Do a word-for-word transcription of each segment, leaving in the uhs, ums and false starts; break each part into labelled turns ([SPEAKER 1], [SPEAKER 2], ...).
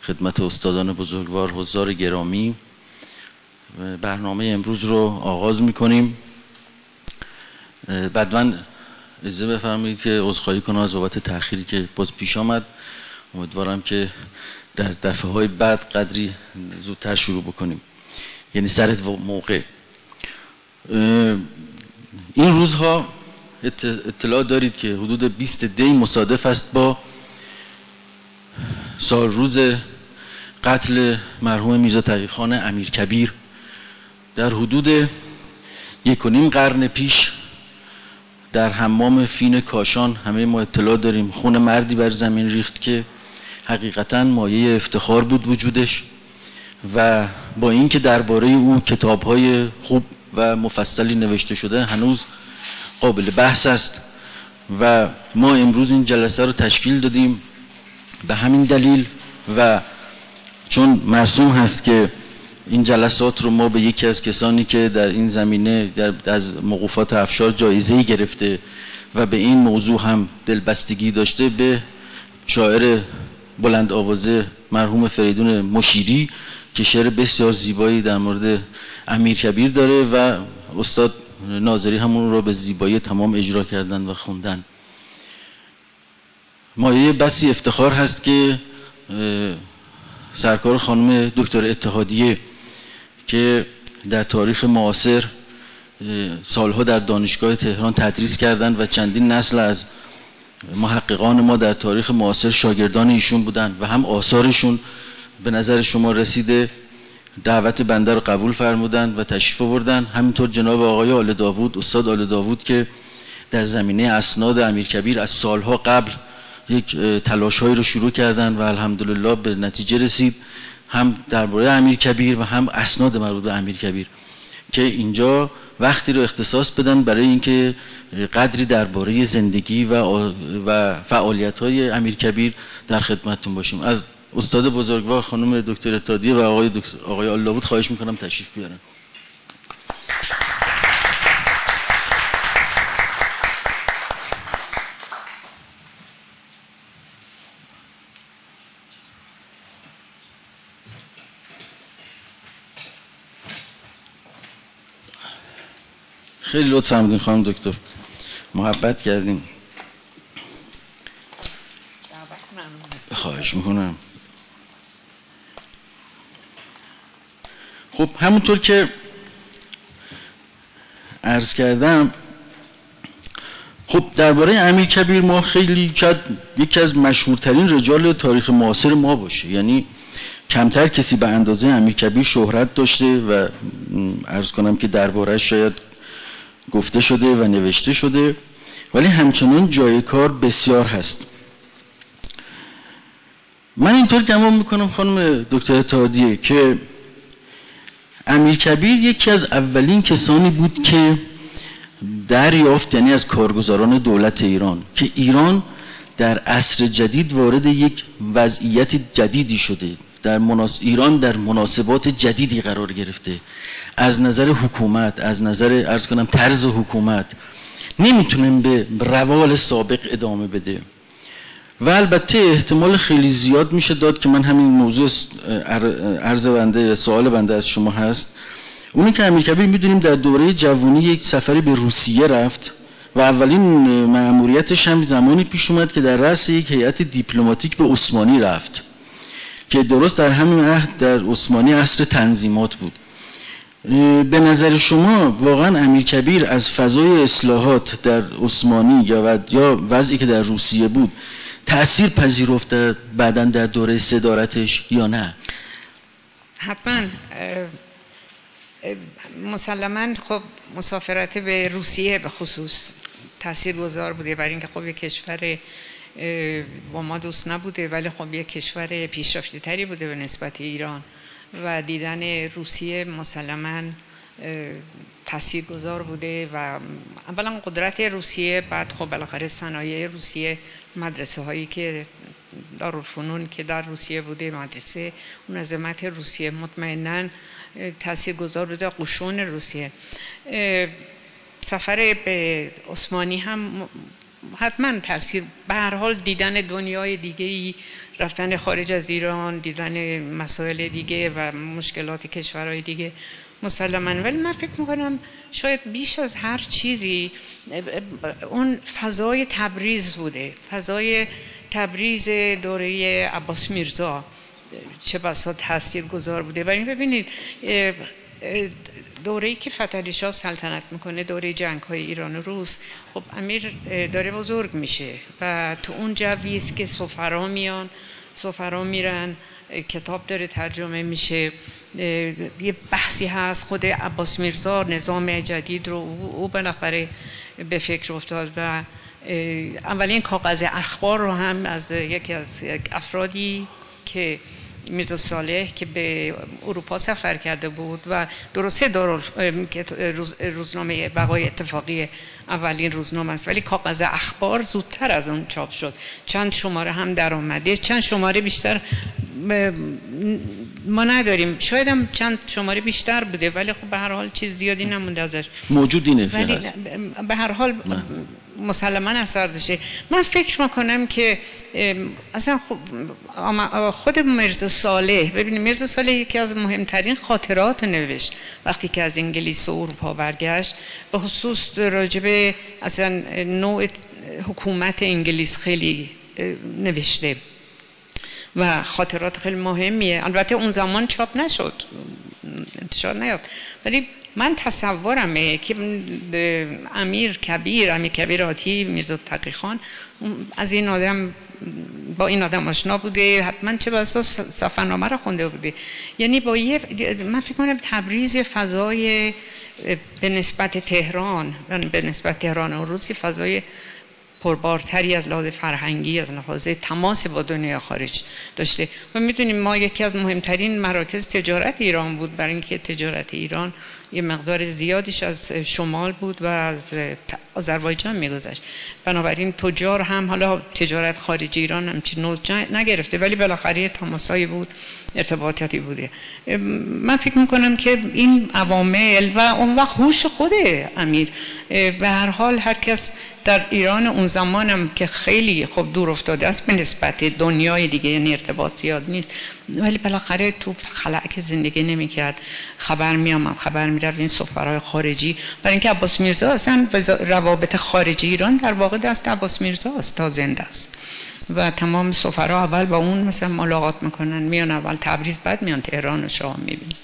[SPEAKER 1] خدمت استادان بزرگوار، حضار گرامی، برنامه امروز رو آغاز میکنیم. بعداً اجازه بفرمایید که عذرخواهی کنم از بابت تأخیری که باز پیش آمد. امیدوارم که در دفعه های بعد قدری زودتر شروع بکنیم، یعنی سر موقع. این روزها اطلاع دارید که حدود بیست دی مصادف است با سال روز قتل مرحوم میرزا تقی‌خان امیرکبیر. در حدود یک و نیم قرن پیش در حمام فین کاشان همه ما اطلاع داریم خون مردی بر زمین ریخت که حقیقتاً مایه افتخار بود وجودش، و با اینکه درباره او کتاب‌های خوب و مفصلی نوشته شده هنوز قابل بحث است و ما امروز این جلسه رو تشکیل دادیم به همین دلیل، و چون مرسوم هست که این جلسات رو ما به یکی از کسانی که در این زمینه در از موقوفات افشار جایزه‌ای گرفته و به این موضوع هم دلبستگی داشته، به شاعر بلند آوازه مرحوم فریدون مشیری که شعر بسیار زیبایی در مورد امیرکبیر داره و استاد ناظری همون رو به زیبایی تمام اجرا کردن و خوندن. مایه بسی افتخار هست که سرکار خانم دکتر اتحادیه که در تاریخ معاصر سالها در دانشگاه تهران تدریس کردند و چندین نسل از محققان ما در تاریخ معاصر شاگردان ایشون بودند و هم آثارشون به نظر شما رسیده، دعوت بنده رو قبول فرمودند و تشریف آوردند. همینطور جناب آقای آل داوود، استاد آل داوود که در زمینه اسناد امیرکبیر از سالها قبل یک تلاش‌هایی رو شروع کردند و الحمدلله به نتیجه رسید، هم درباره امیرکبیر و هم اسناد مربوط به امیرکبیر، که اینجا وقتی رو اختصاص بدن برای اینکه قدری درباره زندگی و و فعالیت‌های امیرکبیر در خدمتتون باشیم. از استاد بزرگوار خانم دکتر اتحادیه و آقای دکتر آقای آل داوود خواهش می‌کنم تشریف بیارن. خیلی لطف فرمودین خانم دکتر، محبت کردین. خواهش میکنم. خب همونطور که عرض کردم، خب درباره امیرکبیر ما خیلی شاید یکی از مشهورترین رجال تاریخ معاصر ما باشه، یعنی کمتر کسی به اندازه امیرکبیر شهرت داشته و عرض کنم که درباره‌اش شاید گفته شده و نوشته شده، ولی همچنان جای کار بسیار هست. من اینطور گمان میکنم خانم دکتر اتحادیه که امیرکبیر یکی از اولین کسانی بود که دریافت، یعنی از کارگزاران دولت ایران، که ایران در عصر جدید وارد یک وضعیت جدیدی شده، در مناس... ایران در مناسبات جدیدی قرار گرفته، از نظر حکومت، از نظر عرض کنم طرز حکومت نمیتونیم به روال سابق ادامه بده و البته احتمال خیلی زیاد میشه داد که من همین موضوع عرض بنده سوال بنده از شما هست، اونی که امیرکبیر میدونیم در دوره جوانی یک سفری به روسیه رفت و اولین مأموریتش هم زمانی پیش اومد که در رأس یک هیئت دیپلماتیک به عثمانی رفت که درست در همین عهد در عثمانی عصر تنظیمات بود. به نظر شما واقعا امیرکبیر از فضای اصلاحات در عثمانی یا یا وضعی که در روسیه بود تأثیر پذیرفته بعداً در دوره صدارتش یا نه؟
[SPEAKER 2] حتما. مسلماً خب مسافرت به روسیه به خصوص تاثیرگذار بوده، برای اینکه خب یک کشور با ما دوست نبوده ولی خب یک کشور پیشرفته تری بوده به نسبت ایران و دیدن روسیه مسلماً تاثیرگذار بوده و اولا قدرت روسیه، بعد خب بالاخره صنایع روسیه، مدرسه هایی که دارالفنون که در روسیه بوده، مدرسه منظمت روسیه مطمئناً تاثیرگذار بوده، قشون روسیه. سفر به عثمانی هم حتما تاثیر، به هر حال دیدن دنیای دیگه‌ای، رفتن خارج از ایران، دیدن مسائل دیگه و مشکلات کشورهای دیگه مسلماً. ولی من فکر میکنم شاید بیش از هر چیزی اون فضای تبریز بوده، فضای تبریز دوره عباس میرزا چه بسا تاثیرگذار بوده. برای ببینید دوره‌ای که فتحعلی شاه سلطنت میکنه، دوره جنگ‌های ایران و روس، خب امیر داره بزرگ میشه و تو اون جوی است که سفرا میان، سفرا میرن، کتاب داره ترجمه میشه، یه بحثی هست. خود عباس میرزا نظام جدید رو او بالاخره به فکر افتاد و اولین کاغذ اخبار رو هم از یکی از افرادی که میرزا صالح که به اروپا سفر کرده بود و درسته دار روزنامه بقای اتفاقی اولین روزنامه است، ولی کاغذ اخبار زودتر از اون چاپ شد، چند شماره هم در آمده، چند شماره بیشتر ما نداریم، شاید هم چند شماره بیشتر بوده ولی خب به هر حال چیز زیادی نمونده ازش،
[SPEAKER 1] موجود اینه،
[SPEAKER 2] ولی به هر حال مسلماً اثر داشته. من فکر میکنم که اصلا خود میرزا صالح، ببینید میرزا صالح یکی از مهمترین خاطرات نوشت وقتی که از انگلیس و اروپا برگشت، به خصوص راجب اصلا نوع حکومت انگلیس خیلی نوشته و خاطرات خیلی مهمیه. البته اون زمان چاپ نشد، انتشار نیافت، ولی من تصورمه که امیر کبیر، امیر کبیر آتی میرزا تقی خان از این آدم، با این آدم آشنا بوده، حتما چه بسا سفرنامه رو خونده بوده. یعنی با یه، من فکر کنم تبریز فضای به نسبت تهران، به نسبت تهران و روسی فضای پربارتری از لحاظ فرهنگی، از لحاظ تماس با دنیا خارج داشته. و میدونیم ما یکی از مهمترین مراکز تجارت ایران بود، برای اینکه تجارت ایران یه مقدار زیادیش از شمال بود و از آذربایجان میگذشت، بنابراین تجار هم حالا تجارت خارج ایران همچین نوع نگرفته ولی بالاخره تماسایی بود، ارتباطاتی بوده. من فکر میکنم که این عوامل و اون وقت هوش خود امیر، به هر حال هر کس در ایران اون زمانم که خیلی خوب دور افتاده است به نسبت دنیای دیگه، یعنی ارتباط زیاد نیست، ولی بالاخره تو خلأ که زندگی نمی‌کرد، خبر می‌آمد، خبر می‌رفت این سفرهای خارجی، برای اینکه عباس میرزا اصلا روابط خارجی ایران در واقع دست عباس میرزا است تا زنده است و تمام سفرها اول با اون مثلا ملاقات میکنن، میان اول تبریز بعد میان تهران و شاه میبینن.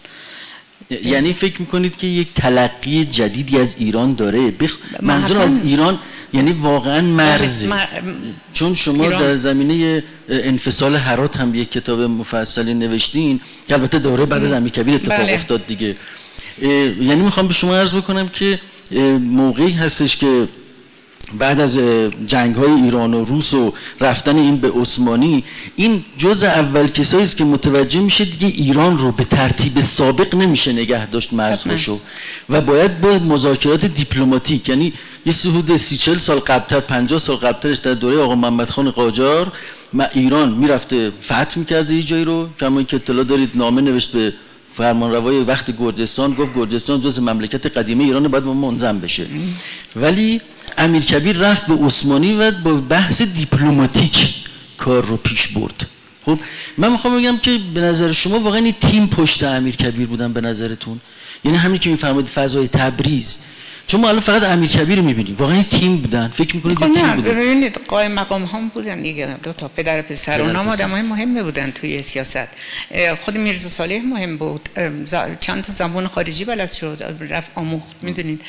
[SPEAKER 1] یعنی فکر میکنید که یک تلقی جدیدی از ایران داره؟ بخ... منظور از ایران یعنی واقعا مرزه، مر... چون شما ایران در زمینه انفصال هرات هم یک کتاب مفصلی نوشتین که البته دوره بعد از امیرکبیر اتفاق بله. افتاد دیگه. یعنی میخوام به شما عرض بکنم که موقعی هستش که بعد از جنگ‌های ایران و روس و رفتن این به عثمانی، این جزء اول کسایی است که متوجه میشه دیگه ایران رو به ترتیب سابق نمیشه نگه داشت مرزهاشو و باید با مذاکرات دیپلماتیک، یعنی یه حدود سی چهل سال قبلتر، پنجاه سال قبلترش در دوره آقا محمد خان قاجار ایران میرفته فتح میکرده یه جایی رو، کما که اطلاع دارید نامه نوشت به فرمانروای وقت گرجستان، گفت گرجستان جز مملکت قدیمه ایران باید منظم بشه. ولی امیرکبیر رفت به عثمانی و با بحث دیپلماتیک کار رو پیش برد. خب من میخوام بگم که به نظر شما واقعا این تیم پشت امیرکبیر بودن به نظرتون؟ یعنی همین که میفرمایید فضای تبریز، چون ما الان فقط امیرکبیر رو میبینیم، واقعا تیم بودن؟ فکر میکنید
[SPEAKER 2] خب تیم بودن؟ ببینید قائم مقام هم بودن دیگه، دو تا پدر پسر، اونها آدمای مهمی بودن توی سیاست. خود میرزا صالح مهم بود، چند تا زبان خارجی بلد شد، رفت آموخت، میدونید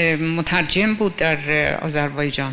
[SPEAKER 2] مترجم بود در آذربایجان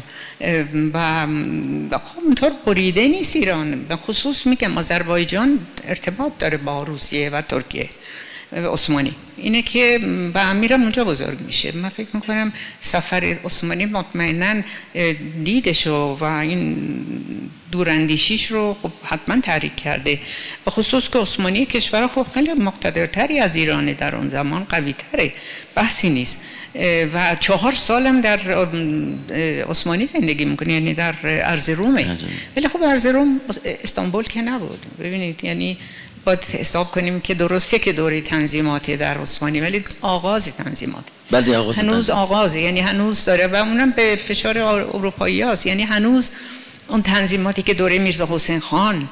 [SPEAKER 2] و خب اونطور بریده نیست ایران. به خصوص میگم آذربایجان ارتباط داره با روسیه و ترکیه عثمانی، اینه که با امیرم اونجا بزرگ میشه. من فکر میکنم سفر عثمانی مطمئناً دیدشو و این دوراندیشیش رو خب حتما تحریک کرده، به خصوص که عثمانی کشور خب خیلی مقتدرتری از ایرانه در اون زمان، قوی تره، بحثی نیست. و چهار سالم در عثمانی زندگی میکنه، یعنی در ارزرومه. ولی خب ارزروم استانبول که نبود. ببینید یعنی باید حساب کنیم که درسته که دوره تنظیماتی در عثمانی، ولی آغاز تنظیمات
[SPEAKER 1] بله آغاز
[SPEAKER 2] هنوز آغازه، یعنی هنوز داره و اونم به فشار اروپایی هاست. یعنی هنوز اون تنظیماتی که دوره میرزا حسین خان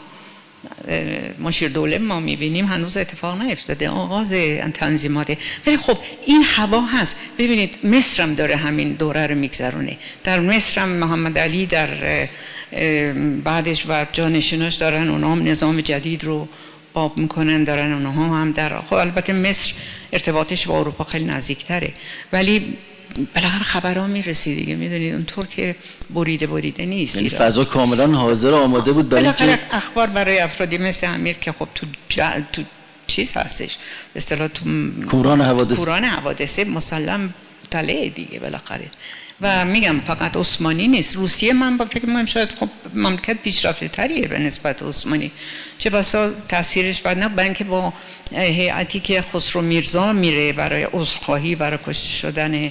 [SPEAKER 2] مشیر دوله ما میبینیم هنوز اتفاق نیفتاده، آغاز تنظیماته. ولی خب این هوا هست. ببینید مصر هم داره همین دوره رو میگذرونه. در مصر هم محمد علی در بعدش و جانشیناش دارن اونها هم نظام جدید رو باب میکنن، دارن اونها هم در خب البته مصر ارتباطش با اروپا خیلی نزدیکتره، ولی بالاخره خبرها میرسید دیگه، میدونید اونطور که بریده بریده نیست.
[SPEAKER 1] یعنی فضا کاملا حاضر آماده بود برای
[SPEAKER 2] بالاخره اخبار برای افرادی مثل امیر که خب تو جا... تو چیز هستش به اصطلاح تو
[SPEAKER 1] کوران حوادث
[SPEAKER 2] کوران حوادث مسلم مطلع دیگه بالاخره. و میگم فقط عثمانی نیست، روسیه من با فکر می‌کنم شاید خب مملکت پیشرفته تریه به نسبت عثمانی، چه بسا تاثیرش بعد نه، برای اینکه با هیئتی که خسرو میرزا میره برای عذرخواهی برای کشته شدن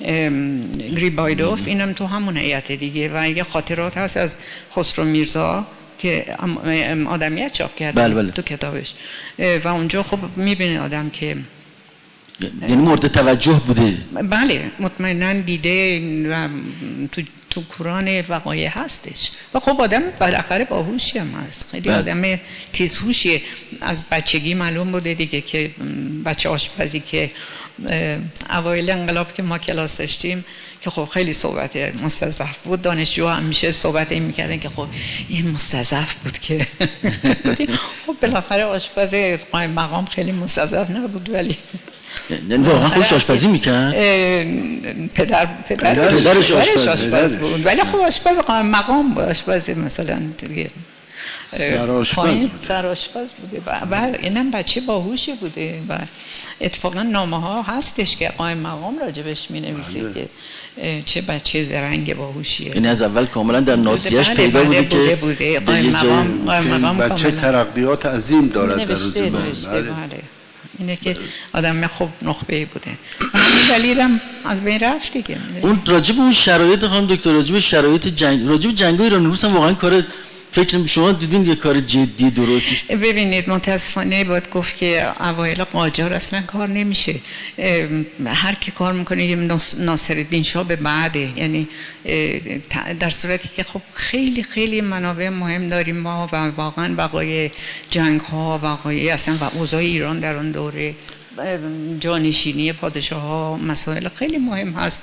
[SPEAKER 2] گریبایدوف، اینم تو همون هیئت دیگه. و یه خاطرات هست از خسرو میرزا که آدمیت چاپ کرده
[SPEAKER 1] بله بله.
[SPEAKER 2] تو کتابش، و اونجا خب میبینه آدم که
[SPEAKER 1] یعنی مورد توجه بوده.
[SPEAKER 2] بله مطمئناً دیده و تو تو قرآن وقایع هستش. و خب آدم بالاخره باهوشی هم هست، خیلی
[SPEAKER 1] بله.
[SPEAKER 2] آدم تیزهوشیه. از بچگی معلوم بوده دیگه که بچه آشپزی که اوایل انقلاب که ما کلاس داشتیم که خب خیلی صحبت مستضعف بود، دانشجو همیشه صحبت این میکردن که خب این مستضعف بود که خب بالاخره آشپز قائم مقام خیلی مستضعف نبود، ولی
[SPEAKER 1] یعنی واقعا خودش آشپزی میکرد؟
[SPEAKER 2] پدر پدر پدرش آشپز بود، ولی خب آشپز قائم مقام بود، آشپز مثلا دیگه
[SPEAKER 3] سرآشپز بود.
[SPEAKER 2] سرآشپز بوده. بله اینم بچه باهوشی بوده و اتفاقا نامه ها هستش که قائم مقام راجبش مینویسه که چه بچه زرنگ باهوشیه.
[SPEAKER 1] یعنی از اول کاملا در ناسیه‌اش
[SPEAKER 2] بله
[SPEAKER 1] پیدا
[SPEAKER 2] بله
[SPEAKER 1] بوده,
[SPEAKER 2] بوده
[SPEAKER 1] که
[SPEAKER 2] قائم مقام قائم مقام
[SPEAKER 3] بچه ترقیات عظیم دارد در روز
[SPEAKER 2] بله. بله اینه که آدم خوب نخبه‌ای بوده. همین دلیلم از بین رفت دیگه.
[SPEAKER 1] اون راجب اون شرایط خانم دکتر، راجب شرایط جنگ، راجب جنگ ایران و روس هم واقعا کار فکر شما دیدین یه کار جدی درستیش؟
[SPEAKER 2] ببینید متاسفانه باید گفت که اوایل قاجار اصلا کار نمیشه، هر کی کار میکنه یه ناصرالدین شاه به بعده، یعنی در صورتی که خب خیلی خیلی منابع مهم داریم ما و واقعا وقایع جنگ ها وقایع اصلا و اوضاع ایران در اون دوره جانشینی پادشاه ها مسائل خیلی مهم هست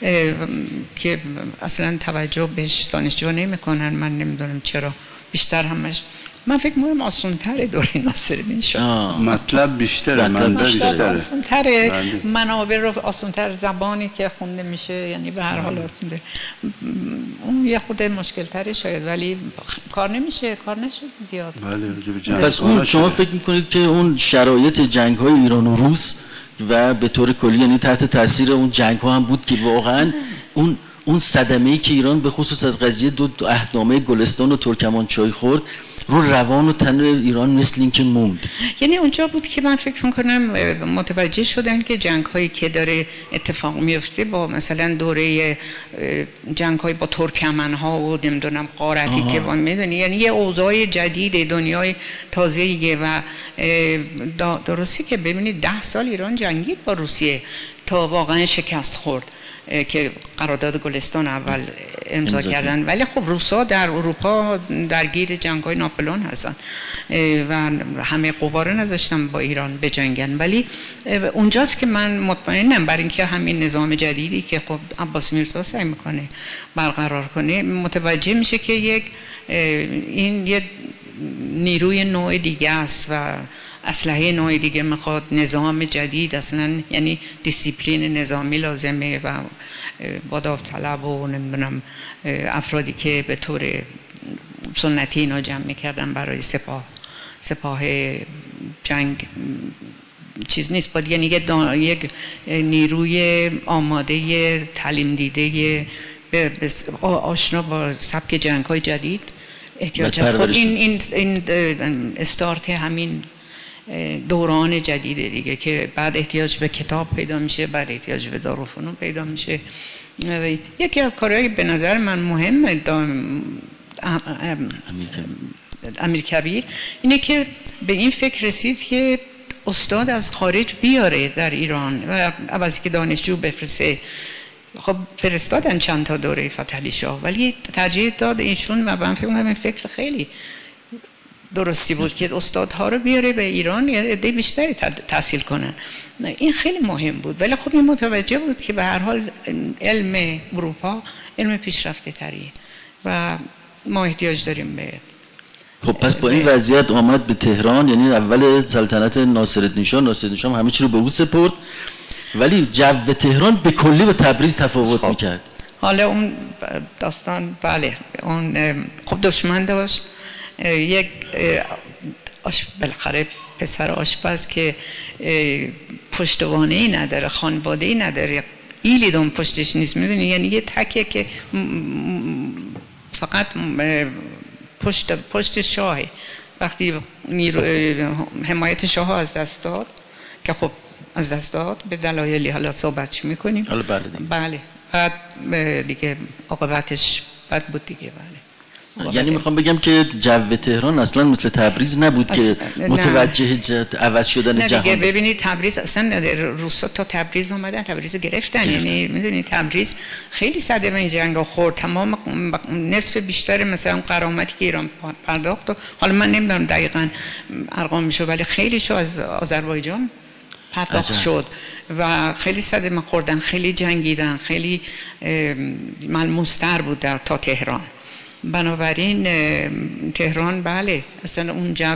[SPEAKER 2] که اصلا توجه بهش دانشجو نمیکنن. من نمیدونم چرا بیشتر همش من فکر می‌کنم آسان‌تره دوره ناصرالدین شاه،
[SPEAKER 3] مطلب بیشتره، منبع بیشتره،
[SPEAKER 2] آسان‌تره، منابع رو آسان‌تر، زبانی که خونده میشه یعنی به هر حال آسان‌تره. اون یه خود مشکل تره شاید، ولی کار نمیشه، کار نشد زیاد.
[SPEAKER 3] بله.
[SPEAKER 1] پس اون شما فکر میکنید که اون شرایط جنگ‌های ایران و روس و به طور کلی یعنی تحت تاثیر اون جنگ‌ها هم بود که واقعاً اون اون صدمه‌ای که ایران به خصوص از قضیه دو عهدنامه گلستان و ترکمانچای خورد رو روان و تن ایران مثل این که موند.
[SPEAKER 2] یعنی اونجا بود که من فکر میکنم متوجه شدن که جنگ هایی که داره اتفاق میفته با مثلا دوره جنگ های با ترکمن ها و نمیدونم غارتی که با میدونی، یعنی یه اوضاع جدید دنیای تازه‌ایه و درستی که ببینید ده سال ایران جنگید با روسیه تا واقعا شکست خورد که قرارداد گلستان اول امضا کردن. ولی خب روسا در اروپا درگیر جنگ‌های ناپلئون هستن و همه قوا رو نذاشتن با ایران بجنگن. ولی اونجاست که من مطمئنم برای اینکه همین نظام جدیدی که خب عباس میرزا سعی میکنه برقرار کنه متوجه میشه که یک این یه نیروی نوع دیگه است و اسلحه نوع دیگه میخواد، نظام جدید اصلا، یعنی دیسیپلین نظامی لازمه و با داوطلب و نمیدونم افرادی که به طور سنتی اینا جمع میکردن برای سپاه سپاه جنگ چیز نیست، باید یعنی یک نیروی آماده تعلیم دیده آشنا با سبک جنگ های جدید احتیاج هست. خب این این این استارت همین دوران جدیده دیگه که بعد احتیاج به کتاب پیدا میشه، بعد احتیاج به دارالفنون پیدا میشه. یکی از کارهایی به نظر من مهمه امیرکبیر اینه که به این فکر رسید که استاد از خارج بیاره در ایران و عوضی که دانشجو بفرسته. خب فرستادن چند تا دوره فتحعلی شاه ولی ترجیح داد ایشون و من فکر می‌کنم این فکر خیلی درستی بود که استادها رو بیاره به ایران یا عده بیشتری تحصیل کنن. این خیلی مهم بود ولی خب این متوجه بود که به هر حال علم اروپا علم پیشرفته تریه و ما احتیاج داریم به.
[SPEAKER 1] خب پس با این وضعیت آمد به تهران، یعنی اول سلطنت ناصرالدین شاه، ناصرالدین شاه همه چی رو به او سپرد ولی جو تهران به کلی با تبریز تفاوت
[SPEAKER 2] خب.
[SPEAKER 1] میکرد.
[SPEAKER 2] حالا اون داستان بله اون خب دشمن داشت، یک آش بالاخره پسر آشپز که پشتوانه‌ای نداره، خانواده‌ای نداره، ایلی دون پشتش نیست، میدونی، یعنی یه تکیه که فقط پشت پشت شاهه. وقتی حمایت شاه از دست داد که خب از دست داد به دلایلی حالا صحبتش میکنیم
[SPEAKER 1] حالا بله دیگه.
[SPEAKER 2] بله بعد دیگه عاقبتش بد بود دیگه. بله
[SPEAKER 1] یعنی میخوام بگم که جو تهران اصلا مثل تبریز نبود که متوجه عوض شدن جهان.
[SPEAKER 2] نه دیگه ببینید تبریز اصلا روسا تا تبریز اومدن تبریز گرفتن, گرفتن. یعنی میدونید تبریز خیلی صدمه این جنگا خورد، تمام نصف بیشتر مثلا غرامتی که ایران پرداخت و حالا من نمیدونم دقیقاً ارقامشو ولی خیلی شو از آذربایجان پرداخت شد و خیلی صدمه خوردن، خیلی جنگیدن، خیلی ملموس‌تر بود در تا تهران. بنابراین تهران بله اصلا اون جو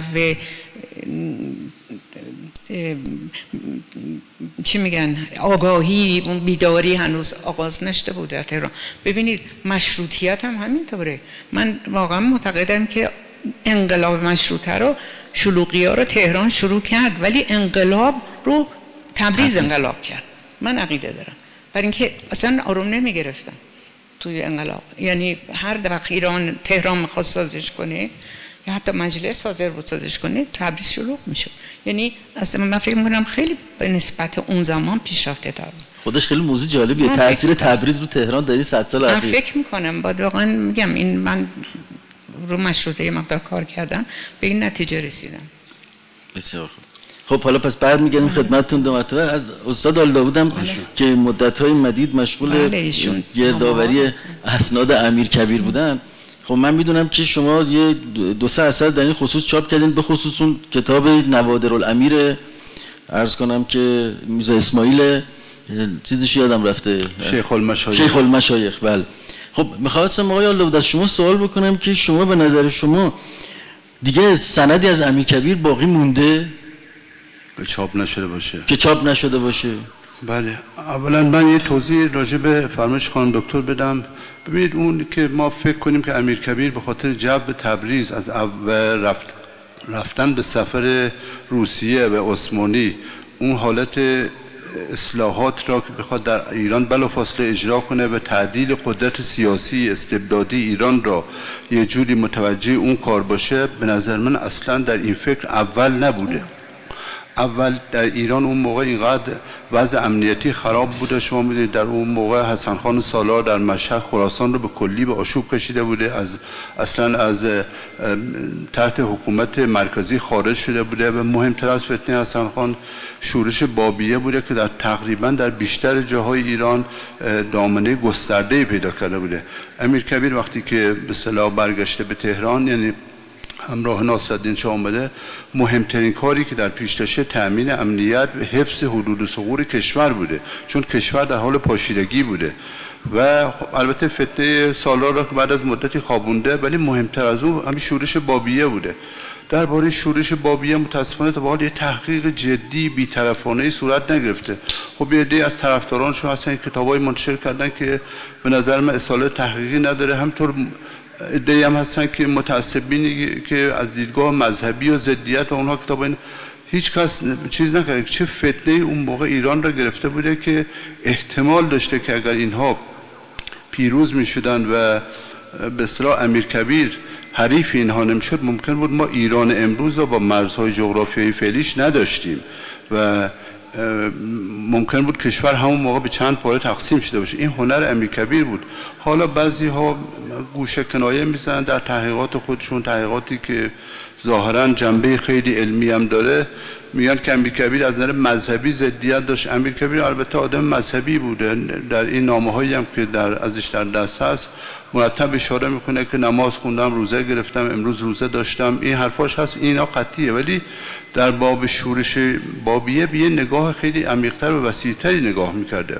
[SPEAKER 2] چی میگن آگاهی، اون بیداری هنوز آغاز نشده بود در تهران. ببینید مشروطیت هم همینطوره. من واقعا معتقدم که انقلاب مشروطه رو شلوغی ها رو تهران شروع کرد ولی انقلاب رو تبریز انقلاب کرد. من عقیده دارم برای اینکه اصلا آروم نمی گرفتن توی انقلاب. یعنی هر وقت ایران تهران میخواست سازش کنه یا حتی مجلس حاضر بود سازش کنه تبریز شلوغ میشد. یعنی اصلا من فکر میکنم خیلی به نسبت اون زمان پیشرفته تر بود.
[SPEAKER 1] خودش خیلی موضوع جالبیه تاثیر تبریز رو تهران داری صد سال
[SPEAKER 2] اخیر.
[SPEAKER 1] اخیر.
[SPEAKER 2] من فکر میکنم با واقعا میگم این من رو مشروطه مقدار کار کردم به این نتیجه رسیدم.
[SPEAKER 1] بسیار خوب. خب حالا پس بعد میگم خدمتتون دو مرتبه از استاد آل‌داودم که مدت‌های مدید مشغول
[SPEAKER 2] بله
[SPEAKER 1] یه داوری اسناد امیرکبیر بودن. خب من میدونم که شما یه دو سه اثر در این خصوص چاپ کردین، به خصوص اون کتاب نوادرالامیر عرض کنم که میرزا اسماعیل چیزش یادم رفته
[SPEAKER 3] شیخ المشایخ
[SPEAKER 1] شیخ المشایخ بله. خب می‌خواستم آقای آل‌داود از شما سوال بکنم که شما به نظر شما دیگه سندی از امیرکبیر باقی مونده
[SPEAKER 3] که چاپ نشده باشه؟
[SPEAKER 1] که چاپ نشده باشه.
[SPEAKER 3] بله اولا من یه توضیح راجع به فرمایش خانم دکتر بدم. ببینید اون که ما فکر کنیم که امیرکبیر به خاطر جبر تبریز از اول رفت رفتن به سفر روسیه و عثمانی اون حالت اصلاحات را که بخواد در ایران بلافاصله اجرا کنه و تعدیل قدرت سیاسی استبدادی ایران را یه جوری متوجه اون کار باشه، به نظر من اصلا در این فکر اول نبوده. اول در ایران اون موقع اینقدر وضع امنیتی خراب بوده، شما میدونید در اون موقع حسن خان سالار در مشهد خراسان رو به کلی به آشوب کشیده بوده، از اصلا از تحت حکومت مرکزی خارج شده بوده و مهمتر از فتنه حسن خان شورش بابیه بوده که در تقریبا در بیشتر جاهای ایران دامنه گسترده پیدا کرده بوده. امیرکبیر وقتی که به اصطلاح برگشته به تهران، یعنی همراه ناصرالدین شاه آمده، مهمترین کاری که در پیش داشته تأمین امنیت و حفظ حدود و ثغور کشور بوده، چون کشور در حال پاشیدگی بوده و البته فتنه سالار را که بعد از مدتی خوابونده، ولی مهمتر از اون همین شورش بابیه بوده. درباره شورش بابیه متاسفانه تا به حال یه تحقیق جدی بی‌طرفانه صورت نگرفته. خب یه عده از طرفدارانشون هستن کتابای منتشر کردن که به نظر من اصالت تحقیقی نداره، همطور ایده هم هستن که متعصبینی که از دیدگاه مذهبی و ضدیت و اونها کتاب این هیچ کس چیز نکرده چه فتنه اون موقع ایران را گرفته بوده که احتمال داشته که اگر اینها پیروز می شدن و به اصطلاح امیرکبیر حریف اینها نمیشد ممکن بود ما ایران امروز رو با مرزهای جغرافیایی فعلیش نداشتیم و ممکن بود کشور همون موقع به چند پاره تقسیم شده باشه. این هنر امیرکبیر بود. حالا بعضی ها گوشه کنایه میزنن در تحقیقات خودشون، تحقیقاتی که ظاهرا جنبه خیلی علمی هم داره، میگن که امیرکبیر از نظر مذهبی ضدیت داشت. امیرکبیر البته آدم مذهبی بوده، در این نامه‌هایی هم که در ازش در دست هست مرتب اشاره میکنه که نماز خوندم، روزه گرفتم، امروز روزه داشتم، این حرفاش هست، اینا قطعیه. ولی در باب شورش بابیه به نگاه خیلی عمیق‌تر و وسیع‌تری نگاه میکرده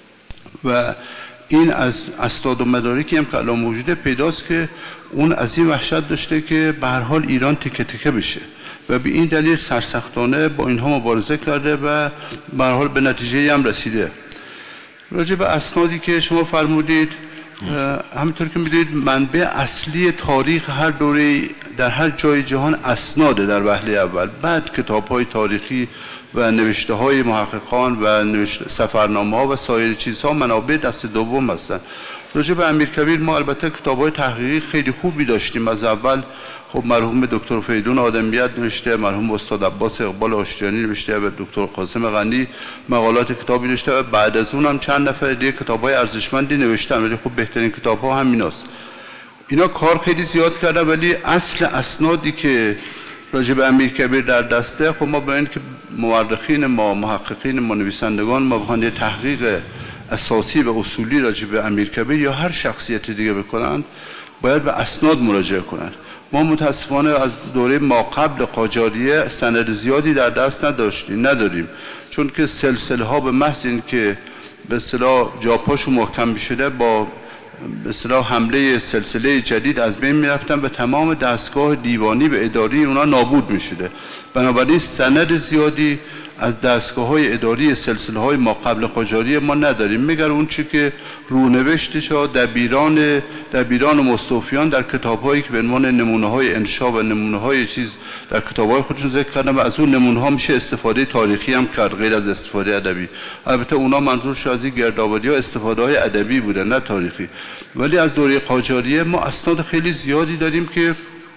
[SPEAKER 3] و این از اسناد و مدارکی هم که الان موجوده پیداست که اون از این وحشت داشته که به هر حال ایران تکه تکه بشه و به این دلیل سرسختانه با اینها مبارزه کرده و به هر حال به نتیجه هم رسیده. راجع به اسنادی که شما فرمودید، همینطور که میدونید منبع اصلی تاریخ هر دوره در هر جای جهان اسناده در وهله اول، بعد کتاب‌های تاریخی و نوشته‌های محققان و نوشته سفرنامه‌ها و سایر چیزها منابع دست دوم هستند. راجع به امیرکبیر ما البته کتاب‌های تحقیقی خیلی خوبی داشتیم. از اول خب مرحوم دکتر فریدون آدمیت نوشته، مرحوم استاد عباس اقبال آشتیانی نوشته و دکتر قاسم غنی مقالات کتابی نوشته و بعد از اون هم چند نفر دیگه کتاب‌های ارزشمندی نوشتن، ولی خب بهترین کتاب‌ها همیناست. اینا کار خیلی زیاد کردن، ولی اصل اسنادی که راجع به امیرکبیر در دسته، خب ما با این که مورخین ما، محققین ما، نویسندگان ما بخوان یه تحقیق اساسی و اصولی راجع به امیرکبیر یا هر شخصیت دیگه بکنن، باید به اسناد مراجعه کنن. ما متاسفانه از دوره ما قبل قاجاریه سند زیادی در دست نداشتیم، نداریم، چون که سلسله ها به محض این که به اصطلاح جاپاشو محکم شده با به اصطلاح حمله سلسله جدید از بین میرفتن و تمام دستگاه دیوانی و اداری اونا نابود میشده. بنابراین سند زیادی از دستگاه‌های اداری سلسله‌های ما قبل قاجاریه ما نداریم، مگر اون چی که رونوشتش ها دبیران دبیران و مستوفیان در کتاب‌هایی که به عنوان نمونه‌های انشا و نمونه‌های چیز در کتاب‌های خودشون ذکر کردن و از اون نمونه‌ها میشه استفاده تاریخی هم کرد غیر از استفاده ادبی. البته اونا منظورش از این گردآوری‌ها استفاده‌های ادبی بوده نه تاریخی. ولی از دوره قاجاریه ما اسناد خیلی زیادی داریم که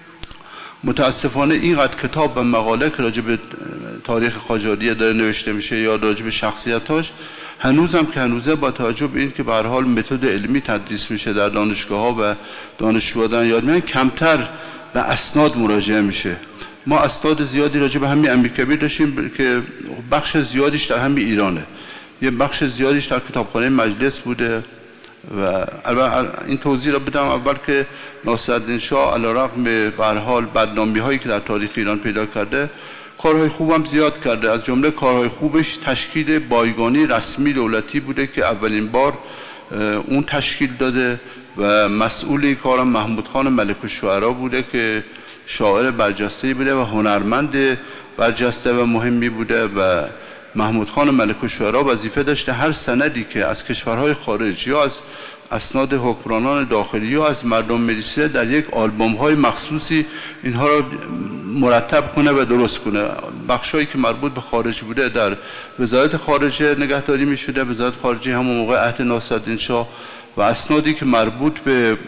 [SPEAKER 3] متاسفانه اینقدر کتاب و مقاله که راجع به تاریخ قاجاریه داره نوشته میشه یا راجع به شخصیتاش، هنوزم که هنوزه با توجه به این که به هر حال متد علمی تدریس میشه در دانشگاه‌ها و دانشجوها دارن یاد میگیرن، کمتر به اسناد مراجعه میشه. ما اسناد زیادی راجع به همین امیرکبیر داشتیم که بخش زیادیش در همین ایرانه، یه بخش زیادیش در کتابخانه مجلس بوده و این توضیح را بدم اول که ناصرالدین شاه علیرغم به هر حال بدنامی هایی که در تاریخ ایران پیدا کرده، کارهای خوبم زیاد کرده. از جمله کارهای خوبش تشکیل بایگانی رسمی دولتی بوده که اولین بار اون تشکیل داده و مسئول این کارم محمود خان ملک الشعرا بوده که شاعر برجسته‌ای بوده و هنرمند برجسته و مهمی بوده و محمود خان ملک الشعرا وظیفه داشته هر سندی که از کشورهای خارج یا از اسناد حکمرانان داخلی یا از مردم میرسه در یک آلبوم‌های مخصوصی اینها را مرتب کنه و درست کنه. بخشایی که مربوط به خارج بوده در وزارت خارجه نگهداری می‌شده، وزارت خارجه همون موقع عهد ناصرالدین شاه، و اسنادی که مربوط به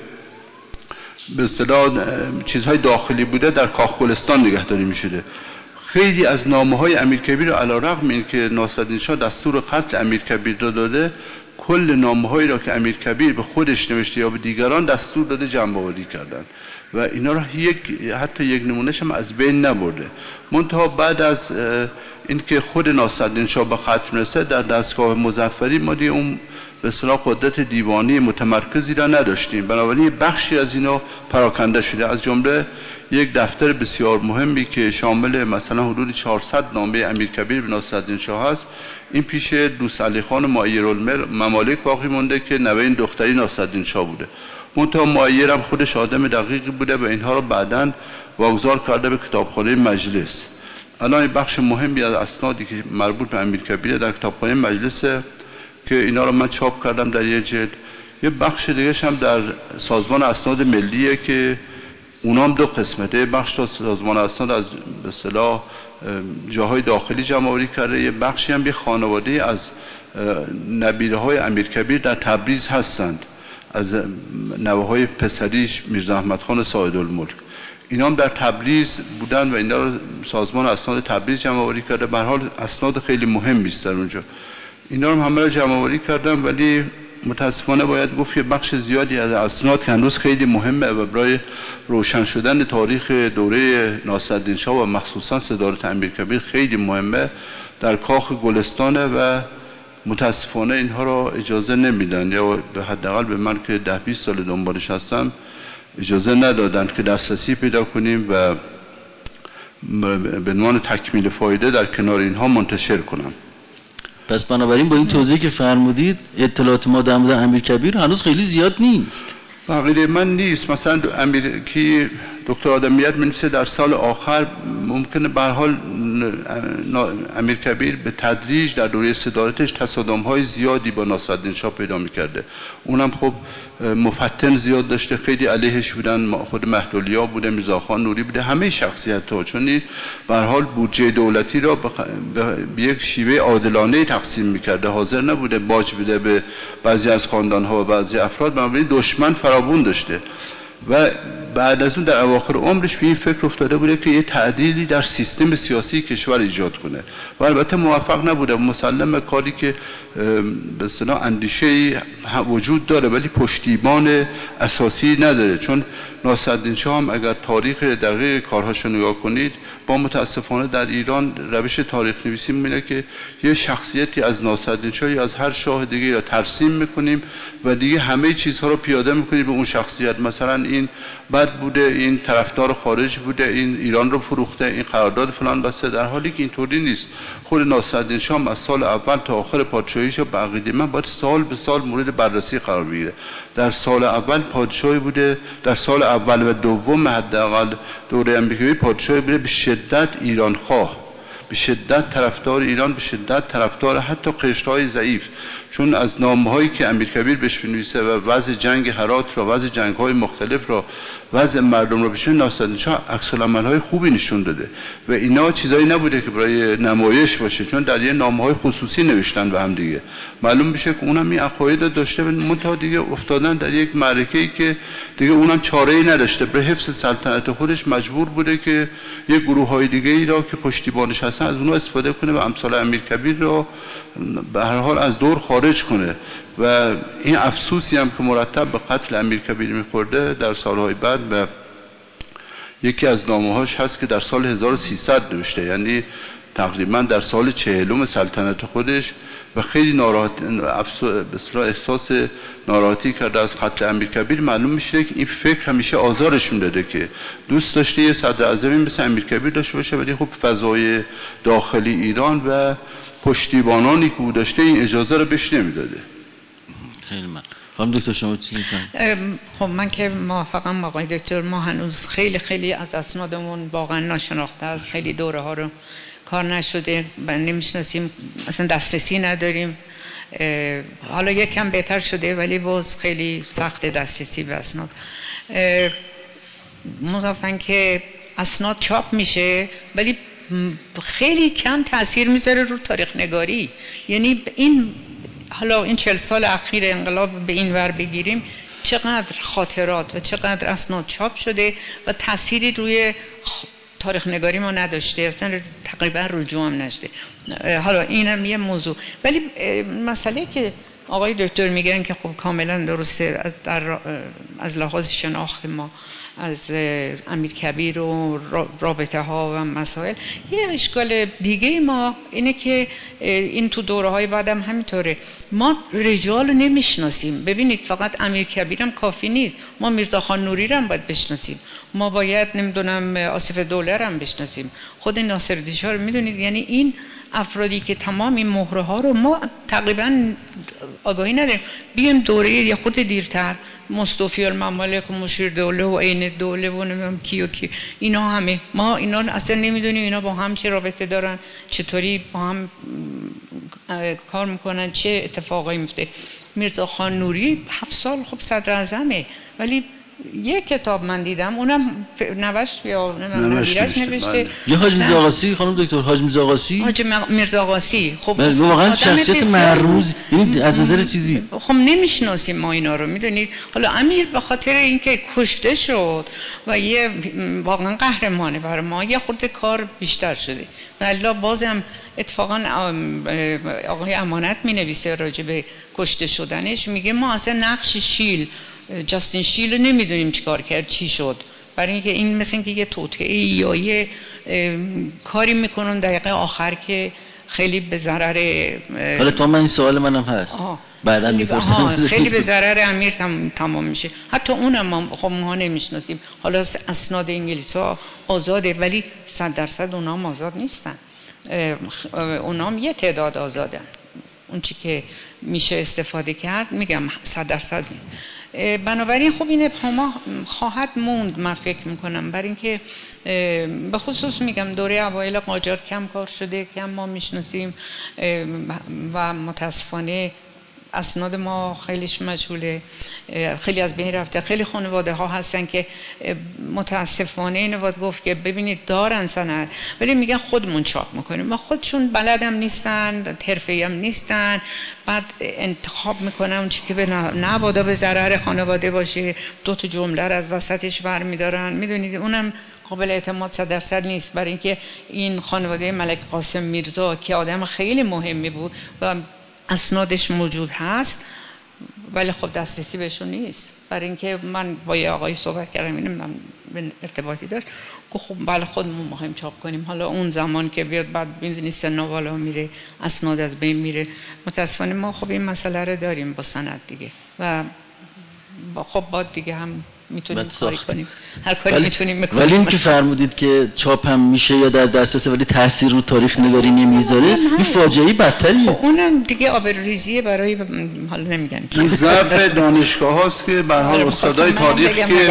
[SPEAKER 3] به اصطلاح چیزهای داخلی بوده در کاخ گلستان نگهداری می‌شده. خیلی از نامه‌های امیرکبیر علیرغم این که ناصرالدین شاه دستور قتل امیرکبیر را داده، کل نامه‌هایی را که امیرکبیر به خودش نوشته یا به دیگران دستور داده جمع‌آوری کردن و اینا را یک حتی یک نمونهش هم از بین نبرده. منتها بعد از اینکه خود ناصرالدین شاه به ختم رسید در دستگاه مظفری ما دیگه اون به اصطلاح قدرت دیوانی متمرکزی را نداشتیم، بنابراین بخشی از اینا پراکنده شده. از جمله یک دفتر بسیار مهمی که شامل مثلا حدود چهارصد نامه امیرکبیر به ناصرالدین شاه است، این پیش دوست علی خان معیرالممالک باقی مونده که نوه دختری ناصرالدین شاه بوده. منتها معیر هم خودش آدم دقیقی بوده و اینها رو بعداً واگذار کرده به کتابخانه مجلس. الان بخش مهمی از اسنادی که مربوط به امیرکبیر در کتابخانه مجلس که اینا رو من چاپ کردم در یک جلد. یه بخش دیگه هم در سازمان اسناد ملیه که اونام دو قسمته، بخش تا سازمان اسناد از به اصطلاح جاهای داخلی جمع‌آوری کرده، یه بخشی هم یه خانواده از نبیره‌های امیرکبیر در تبریز هستند از نوه‌های پسریش میرزا احمد خان ساعدالملک، اینا هم در تبریز بودن و اینا رو سازمان اسناد تبریز جمع‌آوری کرده. به هر حال اسناد خیلی مهمی است در اونجا، اینا رو همه رو جمع‌آوری کردم. ولی متاسفانه باید گفت که بخش زیادی از اسناد که هنوز خیلی مهمه و برای روشن شدن تاریخ دوره ناصرالدین شاه و مخصوصا صدارت امیرکبیر خیلی مهمه، در کاخ گلستانه و متاسفانه اینها را اجازه نمیدن، یا به حداقل به من که ده بیست سال دنبالش هستم اجازه ندادن که دسترسی پیدا کنیم و به عنوان تکمیل فایده در کنار اینها منتشر کنم.
[SPEAKER 1] پس بنابراین با این توضیحی که فرمودید اطلاعات ما در مورد امیرکبیر هنوز خیلی زیاد نیست.
[SPEAKER 3] بقیه من نیست. مثلا امیر کی دکتر آدمیت می‌نویسه در سال آخر ممکنه به هر حال امیرکبیر به تدریج در دوره صدارتش تصادم‌های زیادی با ناصرالدین شاه پیدا می‌کرده. اونم خب مفتن زیاد داشته، خیلی علیهش بودن، خود مهدولیا بوده، میرزاخان نوری بوده، همه شخصیت‌ها، چون به هر حال بودجه دولتی را به یک شیوه عادلانه تقسیم می‌کرده، حاضر نبوده باج بده به بعضی از خاندان‌ها و بعضی افراد، بنابراین دشمن فراوون داشته و بعد از اون در اواخر عمرش به این فکر افتاده بوده که یه تعدیلی در سیستم سیاسی کشور ایجاد کنه و البته موفق نبوده. مسلم کاری که به اصطلاح اندیشه‌ای وجود داره ولی پشتیبان اساسی نداره، چون ناصرالدین شاه هم اگر تاریخ دقیق کارهاش رو نگاه کنید، با متاسفانه در ایران روش تاریخ نویسی می‌بینه که یه شخصیتی از ناصرالدین شاه یا از هر شاه دیگه یا ترسیم می‌کنیم و دیگه همه چیزها رو پیاده می‌کنیم به اون شخصیت. مثلا این بد بوده، این طرفدار خارج بوده، این ایران رو فروخته، این قرارداد فلان بسته، در حالی که اینطوری نیست. خود ناصرالدین شاه از سال اول تا آخر پادشاهیش به عقیده من باید سال به سال مورد بررسی قرار بگیره. در سال اول پادشاهی بوده، در سال اول و دوم حداقل دوره امیرکبیر پادشاهی بوده به شدت ایران خواه، به شدت طرفدار ایران، به شدت طرفدار حتی قشرهای ضعیف، چون از نامه‌هایی که امیرکبیر بهش می‌نویسه و وضع جنگ هرات را، وضع جنگ‌های مختلف را، وضع مردم را بهش ناصرالدین شاه عکس‌العمل‌های خوبی نشون داده و اینا چیزایی نبوده که برای نمایش باشه، چون در یه نامه‌های خصوصی نوشتن به هم دیگه. معلوم میشه که اونم این عقاید داشته و منتها دیگه افتادن در یک معرکه‌ای که دیگه اونم چاره‌ای نداشته، به حفظ سلطنت خودش مجبور بوده که یک گروه‌های دیگه‌ای را که پشتیبانش هستن از اونها استفاده کنه و امثال امیرکبیر را به هر حال از دور خارج کنه و این افسوسی هم که مرتب به قتل امیرکبیر می‌خورده در سالهای بعد. و یکی از نامه‌هاش هست که در سال هزار و سیصد نوشته، یعنی تقریبا در سال چهلم سلطنت خودش، و خیلی ناراحت به احساس ناراحتی کرده از قتل امیرکبیر. معلوم میشه که این فکر همیشه آزارش میداده که دوست داشته یه صدر اعظمی مثل امیرکبیر داشته باشه، ولی خب فضای داخلی ایران و پشتیبانانی که او داشته این اجازه رو بهش نمیداده.
[SPEAKER 1] خیلی من خانم دکتر شما چیزی کنید؟
[SPEAKER 2] خب من که موافقم آقای دکتر، ما هنوز خیلی خیلی از اسنادمون واقعا ناشناخته است، خیلی دوره ها رو کار نشده و نمیشناسیم، اصلا دسترسی نداریم. حالا یکم بهتر شده ولی باز خیلی سخت دسترسی به اسناد. مضافاً که اسناد چاپ میشه ولی خیلی کم تاثیر میذاره رو تاریخ نگاری. یعنی این حالا این چهل سال اخیر انقلاب به این ور بگیریم، چقدر خاطرات و چقدر اسناد چاپ شده و تأثیری روی تاریخ نگاری ما نداشته، اصلا تقریبا رجوع هم نشده. حالا اینم یه موضوع. ولی مسئله که آقای دکتر میگن که خب کاملا درسته، از, در از لحاظ شناخت ما از امیرکبیر و رابطه ها و مسائل، یه اشکال دیگه ما اینه که این تو دوره های بعدم همینطوره، ما رجال رو نمیشناسیم. ببینید فقط امیرکبیر هم کافی نیست، ما میرزاخان نوری رو هم باید بشناسیم، ما باید نمیدونم آصف دوله رو هم بشناسیم، خود ناصرالدین شاه رو میدونید. یعنی این افرادی که تمام این مهره ها رو ما تقریبا آگاهی نداریم. بیایم دوره یه خود دیرتر، مصطفی الممالک و مشیر دوله و عین دوله و نمیدونم کی و کی، اینا همه ما اینا اصلا نمیدونیم اینا با هم چه رابطه دارن، چطوری با هم کار میکنن، چه اتفاقایی میفته. میرزاخان نوری هفت سال خب صدر اعظمه ولی یک کتاب من دیدم، اونم نوشت یا نوشت نوشته
[SPEAKER 1] یه حاج میرزا آقاسی، خانم دکتر حاج میرزا آقاسی،
[SPEAKER 2] حاج میرزا آقاسی. خب
[SPEAKER 1] واقعا شخصیت مرموز، ببین از نظر چیزی
[SPEAKER 2] خب نمیشناسیم ما اینا رو، میدونید. حالا امیر به خاطر اینکه کشته شد و یه واقعا قهرمانه برای ما، یه خورده کار بیشتر شده. والله بازم اتفاقا آقای امانت می نویسه راجع به کشته شدنش، میگه ما اصلا نقش شیل جاستین شیل رو نمیدونیم چیکار کرد، چی شد، برای اینکه این مثل اینکه یه توطئه یا یه کاری میکنن دقیقه آخر که خیلی به ضرر.
[SPEAKER 1] حالا تو من این سوال منم هست بعداً میپرسم،
[SPEAKER 2] خیلی به ضرر امیر تم... تمام میشه. حتی اونم ما خب ما نمیشناسیم. حالا اسناد انگلیس‌ها آزاده ولی صد درصد اونام آزاد نیستن، اونام یه تعداد آزادن. اون چی که میشه استفاده کرد میگم صد درصد نیست. بنابراین خب این ابهام خواهد موند من فکر میکنم، برای اینکه به خصوص میگم دوره اوایل قاجار کم کار شده، کم ما میشناسیم و متاسفانه اسناد ما خیلیش مجهوله، خیلی از بین رفته. خیلی خانواده ها هستن که متاسفانه اینو باید گفت که ببینید دارن سند ولی میگن خودمون چاپ میکنیم، ما خودشون بلدم نیستن، حرفه‌ای هم نیستن، بعد انتخاب میکنن اون چیزی که به نبادا به ضرر خانواده باشه، دو تا جمله رو از وسطش برمیدارن. میدونید اونم قابل اعتماد صد درصد نیست، برای اینکه این خانواده ملک قاسم میرزا که آدم خیلی مهمی بود و اسنادش موجود هست ولی خب دسترسی بهشون نیست. برای اینکه من با یه آقایی صحبت کردم، اینم من ارتباطی داشت، که خب بله خودمون مهم چاپ کنیم. حالا اون زمان که بیاد بعد میدونی سن بالا میره، اسناد از بین میره. متاسفانه ما خب این مسئله رو داریم با سند دیگه و خب با دیگه هم میتونیم کاری کنیم، هر کاری ولی میتونیم میکنیم.
[SPEAKER 1] ولی این که فرمودید که چاپ هم میشه یا در دسترس ولی تاثیر رو تاریخ نگاری نمیذاره، این فاجعه بدتریه.
[SPEAKER 2] خب اونم دیگه آبروریزیه برای حالا نمیگن
[SPEAKER 3] این ضعف دانشگاه هاست که به هر حال استادای تاریخ که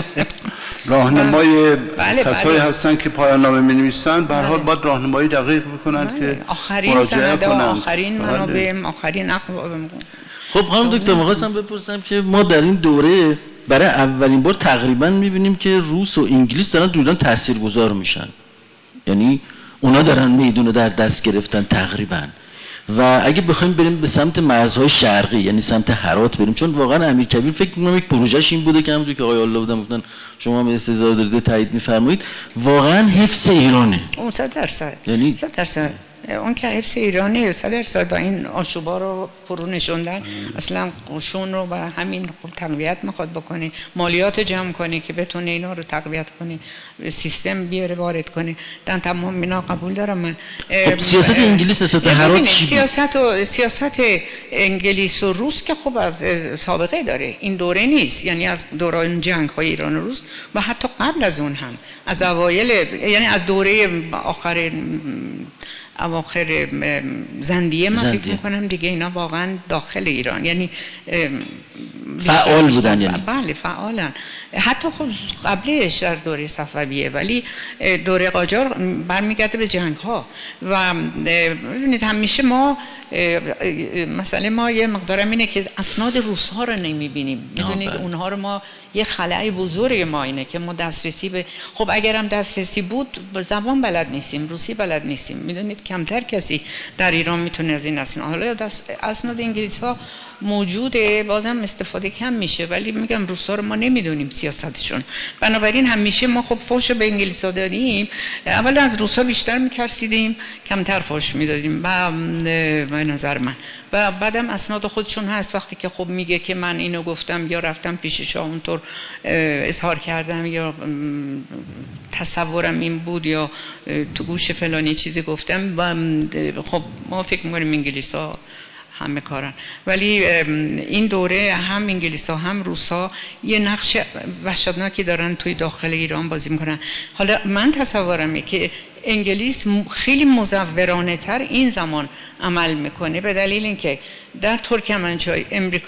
[SPEAKER 3] راهنمای کسایی هستن که پایان نامه می‌نویسن، به هر حال باید راهنمایی دقیق بکنن که
[SPEAKER 2] آخرین سند آخرین منابع آخرین نقل.
[SPEAKER 1] خب خانم دکتر می‌خواستم بپرسم که ما در این دوره برای اولین بار تقریبا می‌بینیم که روس و انگلیس دارن دوران تاثیرگذار میشن، یعنی اونا دارن میدون رو در دست گرفتن تقریبا. و اگه بخوایم بریم به سمت مرزهای شرقی یعنی سمت هرات بریم، چون واقعا امیرکبیر فکر می‌کنم یک پروژهش این بوده که همونجوری که آقای الله بودن گفتن شما هم استظهار دارید تایید می‌فرمایید، واقعا حفظ ایرانه.
[SPEAKER 2] اون صد درصد
[SPEAKER 1] یعنی
[SPEAKER 2] صد درصد اون که حفظ ایرانی صد درصد با این آشوبا رو فرو نشوندن. اصلا قشون رو برای همین تقویت میخواد بکنه، مالیات جمع کنه که بتونه اینا رو تقویت کنه، سیستم بیاره وارد کنه. در تمام اینا قبول دارم من.
[SPEAKER 1] خب سیاست انگلیس نسبت به هرات چی؟
[SPEAKER 2] سیاست و سیاست انگلیس و روس که خب از سابقه داره، این دوره نیست، یعنی از دوران جنگ های ایران و روس و حتی قبل از اون هم، از اوایل یعنی از دوره آخر اواخر زندیه من فکر میکنم دیگه اینا واقعا داخل ایران یعنی
[SPEAKER 1] فعال بودن، یعنی
[SPEAKER 2] بله فعالن. حتی خب قبلش در دوره صفویه ولی دوره قاجار برمیگرده به جنگ ها و ببینید همیشه ما مثلا ما یه مقدارم اینه که اسناد روس ها رو نمیبینیم، میدونید اونها رو ما یه خلأ بزرگ ما اینه که ما دسترسی به، خب اگرم دسترسی بود زبان بلد نیستیم، روسی بلد نیستیم، میدونید کمتر کسی در ایران میتونه از این اسناد. حالا اسناد انگلیس ها موجوده بازم استفاده کم میشه ولی میگم روسا رو ما نمیدونیم سیاستشون، بنابراین همیشه ما خب فوش به انگلیسا دادیم، اول از روسا بیشتر میترسیدیم کمتر فوش میدادیم و به نظر من و بعدم اسناد خودشون هست وقتی که خب میگه که من اینو گفتم یا رفتم پیش شاه اونطور اظهار کردم یا تصورم این بود یا تو گوش فلانی چیزی گفتم و خب ما فکر میکنیم انگلیسا همه کارن، ولی این دوره هم انگلیس‌ها هم روس‌ها یه نقش وحشتناکی دارن توی داخل ایران بازی میکنن. حالا من تصورمه که انگلیس خیلی مزورانه تر این زمان عمل میکنه به دلیل اینکه در ترکمنچای امریکا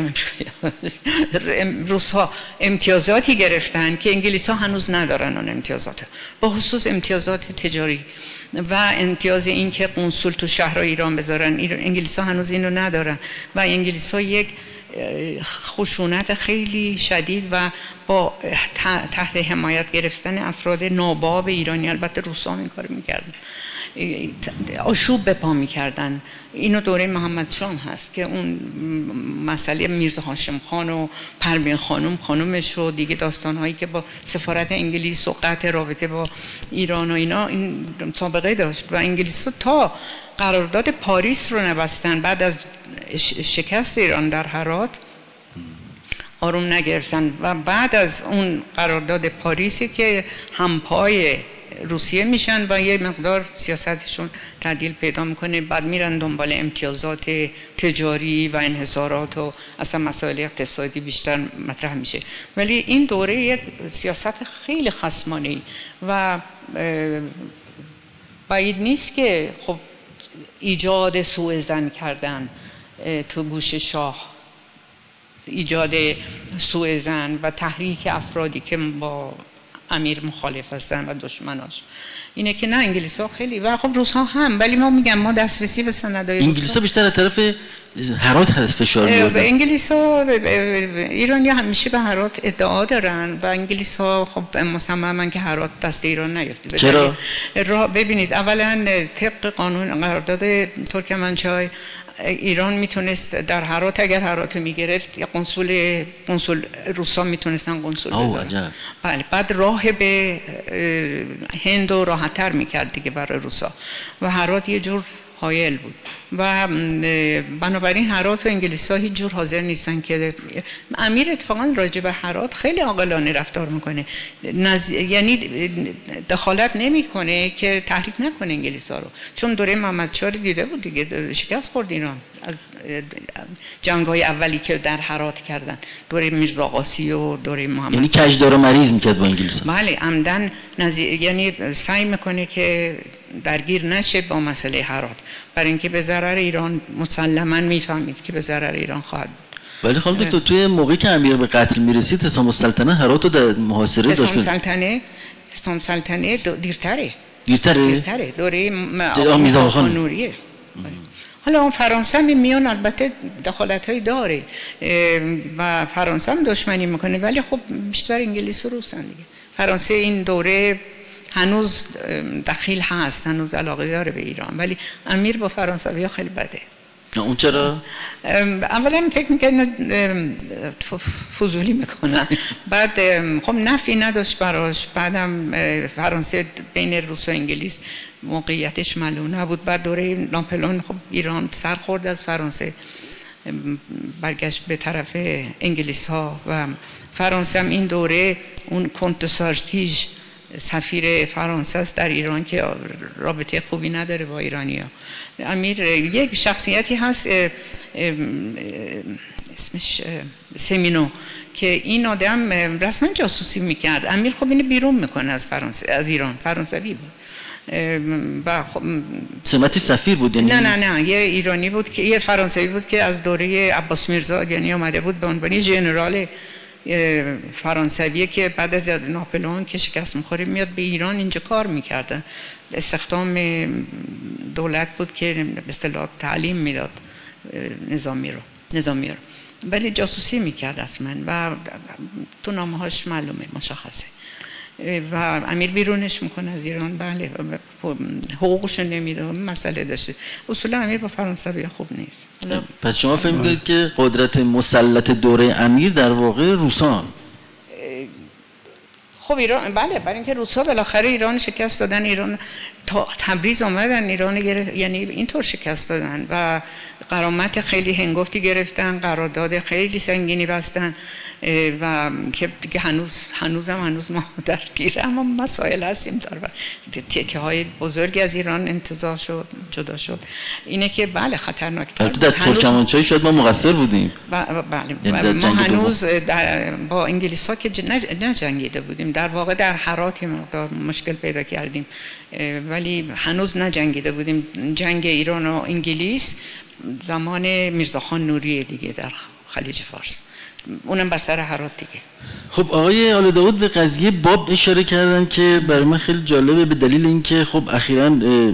[SPEAKER 2] روس‌ها امتیازاتی گرفتن که انگلیس‌ها هنوز ندارن اون امتیازات، با خصوص امتیازات تجاری و امتیاز این که قنسول تو شهر ایران بذارن، انگلیس‌ها هنوز اینو ندارن و انگلیس‌ها یک خشونت خیلی شدید و با تحت حمایت گرفتن افراد ناباب ایرانی، البته روسا این کار میکردن، آشوب به پا میکردن. اینو دوره محمد شاه هست که اون مسئله میرزا هاشم خان و پروین خانم خانومش رو دیگه، داستانهایی که با سفارت انگلیس و قطع رابطه با ایران و اینا این سابقه داشت و انگلیس تا قرارداد پاریس رو نبستن بعد از شکست ایران در هرات آروم نگرفتن و بعد از اون قرارداد پاریسی که همپای روسیه میشن و یه مقدار سیاستشون تعدیل پیدا میکنه، بعد میرن دنبال امتیازات تجاری و انحصارات و اصلا مسائل اقتصادی بیشتر مطرح میشه. ولی این دوره یک سیاست خیلی خصمانه‌ای و بعید نیست که خب ایجاد سوء ظن کردن تو گوش شاه، ایجاد سوء ظن و تحریک افرادی که با امیر مخالف هستن و دشمناش، اینه که نه انگلیس ها خیلی و خب روس ها هم، ولی ما میگم ما دسترسی به سندهای
[SPEAKER 1] انگلیس ها بیشتر از طرف هرات هست فشار میاد.
[SPEAKER 2] انگلیس ها ایرانی همیشه به هرات ادعا دارن و انگلیس ها خب مصممن که هرات دست ایران نیفته.
[SPEAKER 1] چرا؟
[SPEAKER 2] راه ببینید، اولا طبق قانون قرارداد ترکمنچای ایران میتونست در هرات اگر هرات رو میگرفت یا قنصل قنصل روسا میتونستن قنصل بذارن. بله، بعد راه به هند رو راحت‌تر میکرد دیگه برای روسا و هرات یه جور حایل بود و بنابراین هرات و انگلیس‌ها هیچ جور حاضر نیستن که امیر اتفاقا راجع به هرات خیلی عاقلانه رفتار میکنه، نز... یعنی دخالت نمیکنه که تحریک نکنه انگلیس‌ها رو، چون دوره محمدشاه دیده بود دیگه، شکست خورد ایران از جنگ‌های اولی که در هرات کردن، دوره میرزا قاسی و دوره محمد،
[SPEAKER 1] یعنی کجدار و مریض میکرد با انگلیس‌ها.
[SPEAKER 2] بله، عمدن نز... یعنی سعی میکنه که درگیر نشه با مسئله هرات، برای اینکه به ضرر ایران مسلماً میفهمید که به ضرر ایران خواهد بود.
[SPEAKER 1] ولی خانم دکتر توی موقعی که امیر به قتل میرسید حسام السلطنه هرات رو در محاصره داشت.
[SPEAKER 2] حسام السلطنه حسام السلطنه دیرتره
[SPEAKER 1] دیرتره
[SPEAKER 2] دیرتره دوره
[SPEAKER 1] میرزا خان
[SPEAKER 2] نوریه. حالا اون فرانسه هم میان البته دخالت‌هایی داره و فرانسه هم دشمنی میکنه، ولی خب بیشتر انگلیس و روسن دیگه. فرانسه این دوره هنوز دخیل هست، هنوز علاقه داره به ایران، ولی امیر با فرانسوی‌ها خیلی بده.
[SPEAKER 1] نه اون چرا؟
[SPEAKER 2] اولا فکر میکنه فضولی میکنن، بعد خب نفعی نداشت براش، بعدم فرانسه بین روس و انگلیس موقعیتش معلوم نبود، بعد دوره ناپلئون خب ایران سر خورد از فرانسه، برگشت به طرف انگلیس ها و فرانسه هم این دوره اون کنت سارتیژ سفیر فرانسه است در ایران که رابطه خوبی نداره با ایرانی‌ها. امیر یک شخصیتی هست اسمش سمینو که این آدم رسما جاسوسی میکرد، امیر خب اینو بیرون میکنه از فرانسه، از ایران، فرانسوی بود و خب
[SPEAKER 1] سمتی سفیر بود یعنی؟
[SPEAKER 2] نه نه نه یه ایرانی بود که یه فرانسوی بود که از دوره عباس میرزا یعنی اومده بود به عنوان ژنرال فرانسویه که بعد از ناپلئون که شکست می‌خوره میاد به ایران اینجا کار می‌کرده، استخدام دولت بود که به اصطلاح تعلیم میداد نظامی رو نظامی رو ولی جاسوسی می‌کرد اصلا و تو نامه‌هاش معلومه مشخصه و امیر بیرونش میکنه از ایران. بله حقوقش نمیده، مسئله داشته. اصولا امیر با فرانسوی خوب نیست.
[SPEAKER 1] پس شما فکر می‌کنید که قدرت مسلط دوره امیر در واقع روسان؟
[SPEAKER 2] خب ایران بله، برای اینکه روسا بالاخره ایران شکست دادن، ایران تا تبریز اومدن ایران گرفت، یعنی اینطور شکست دادن و غرامت خیلی هنگفتی گرفتن، قرارداد خیلی سنگینی بستن و که دیگه هنوز هنوزم هنوز ما درگیر اما مسائل هستیم داره تکه های بزرگی از ایران انتزاع شد، جدا شد. اینه که بله خطرناک تر
[SPEAKER 1] در ترکمنچای شاید ما مقصر بودیم.
[SPEAKER 2] بله ما هنوز در با انگلیس ها که نجنگیده بودیم، در واقع در هرات مقدار مشکل پیدا کردیم ولی هنوز نجنگیده بودیم. جنگ ایران و انگلیس زمان میرزاخان نوریه دیگه در خلیج فارس، اونم بر سر هرات دیگه.
[SPEAKER 1] خب آقای آل داود به قضیه باب اشاره کردن که برای من خیلی جالبه، به دلیل اینکه خب اخیراً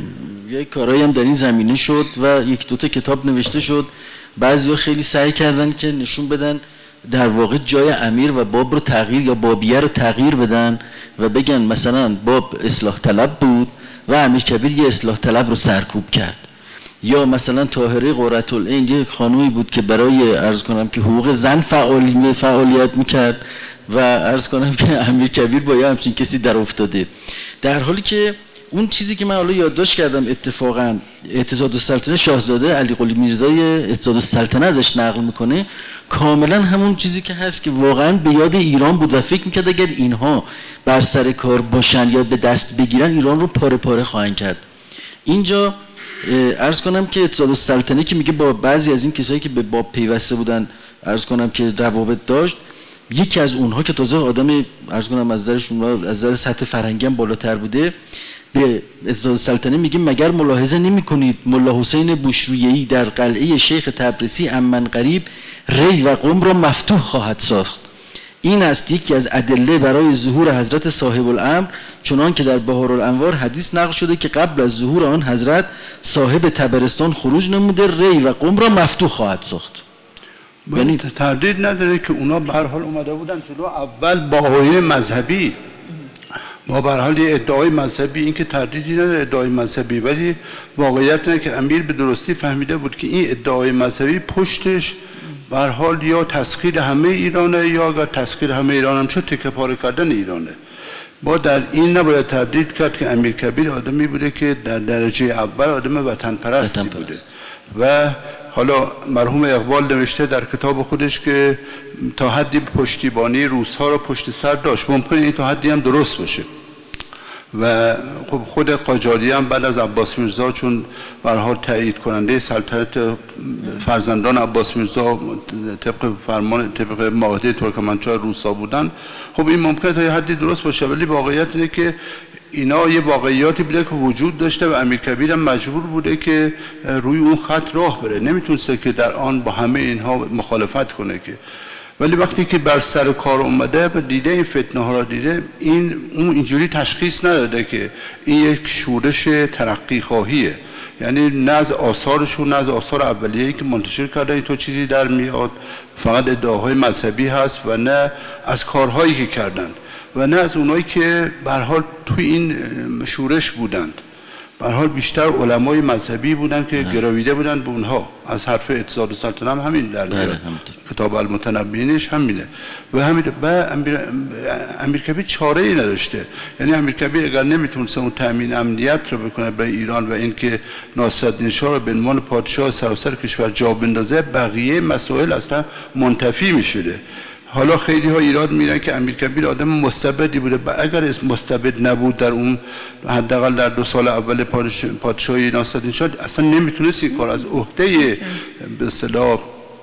[SPEAKER 1] یک کارایی هم در این زمینه شد و یک دوتا کتاب نوشته شد. بعضیا خیلی سعی کردن که نشون بدن در واقع جای امیر و باب رو تغییر یا بابیه رو تغییر بدن و بگن مثلا باب اصلاح طلب بود و امیرکبیر یه اصلاح طلب رو سرکوب کرد، یا مثلا طاهره قرةالعین یه خانومی بود که برای عرض کنم که حقوق زن فعالی فعالیت میکرد و عرض کنم که امیرکبیر با یه همچین کسی در افتاده. در حالی که اون چیزی که من حالا یادداشت کردم اتفاقا اعتضاد السلطنه شاهزاده علی قلی میرزای اعتضاد السلطنه ازش نقل میکنه، کاملا همون چیزی که هست که واقعا به یاد ایران بود و فکر میکرد اگر اینها بر سر کار باشن یا به دست بگیرن ایران رو پاره پاره خواهند کرد. اینجا عرض کنم که اعتضاد السلطنه که میگه با بعضی از این کسایی که به باب پیوسته بودن عرض کنم که روابط داشت، یکی از اونها که تازه آدم عرض کنم از نظرشون از نظر سطح فرهنگی هم بالاتر بوده، به اعتضاد السلطنه میگه مگر ملاحظه نمی کنید ملا حسین بوشرویه‌ای در قلعه شیخ تبریزی امن قریب ری و قم را مفتوح خواهد ساخت. این است یکی از ادله برای ظهور حضرت صاحب الامر، چنان که در بهارالانوار حدیث نقل شده که قبل از ظهور آن حضرت صاحب تبرستان خروج نموده ری و قم را مفتوح خواهد ساخت.
[SPEAKER 3] یعنی تردید نداره که اونا به هر حال اومده بودن جلو اول با آیین مذهبی، ما به هر حال یه ادعای مذهبی، این که تردیدی نداره ادعای مذهبی، ولی واقعیت اینه که امیر به درستی فهمیده بود که این ادعای مذهبی پشتش به هر حال یا تسخیر همه ایرانه، یا اگر تسخیر همه ایران هم شد تکه پاره کردن ایرانه. با در این نباید تردید کرد که امیرکبیر آدمی بوده که در درجه اول آدم وطن پرستی بوده و حالا مرحوم اقبال نوشته در کتاب خودش که تا حدی پشتیبانی روس‌ها را پشت سر داشت. ممکنه این تا حدی هم درست باشه و خب خود قاجاری هم بعد از عباس میرزا چون به هر حال تایید کننده سلطنت فرزندان عباس میرزا طبق فرمان طبق معاهده ترکمنچای روسا بودن، خب این ممکنه تا یه حدی درست باشه، ولی واقعیت اینه که اینا یه واقعیاتی بوده که وجود داشته و امیرکبیر هم مجبور بوده که روی اون خط راه بره، نمیتونسته که در آن با همه اینها مخالفت کنه که. ولی وقتی که بر سر کار اومده و دیده این فتنه ها را دیده، این اون اینجوری تشخیص نداده که این یک شورش ترقی خواهیه، یعنی نه از آثارشون نه از آثار اولیه‌ای که منتشر کردن این تو چیزی در میاد، فقط ادعاهای مذهبی هست و نه از کارهایی که کردن و نه از اونایی که به هر حال توی این شورش بودند. به هر حال بیشتر علمای مذهبی بودند که گرویده بودند به اونها. از حرف اعتضاد السلطنه هم همین در میاد، کتاب المتنبیینش همینه و همین. و امیر امیرکبیر چاره ای نداشته، یعنی امیرکبیر اگر نمیتونست اون تامین امنیت رو بکنه برای ایران و اینکه ناصرالدین شاه رو به عنوان پادشاه سراسر کشور جا بندازه، بقیه مسائل اصلا منتفی میشده. حالا خیلی ها ایراد میرن که امیرکبیر آدم مستبدی بوده، اگر اسم مستبد نبود در اون حداقل در دو سال اول پادشاهی ناصرالدین شاه اصلا نمیتونست این کار از عهده به اصطلاح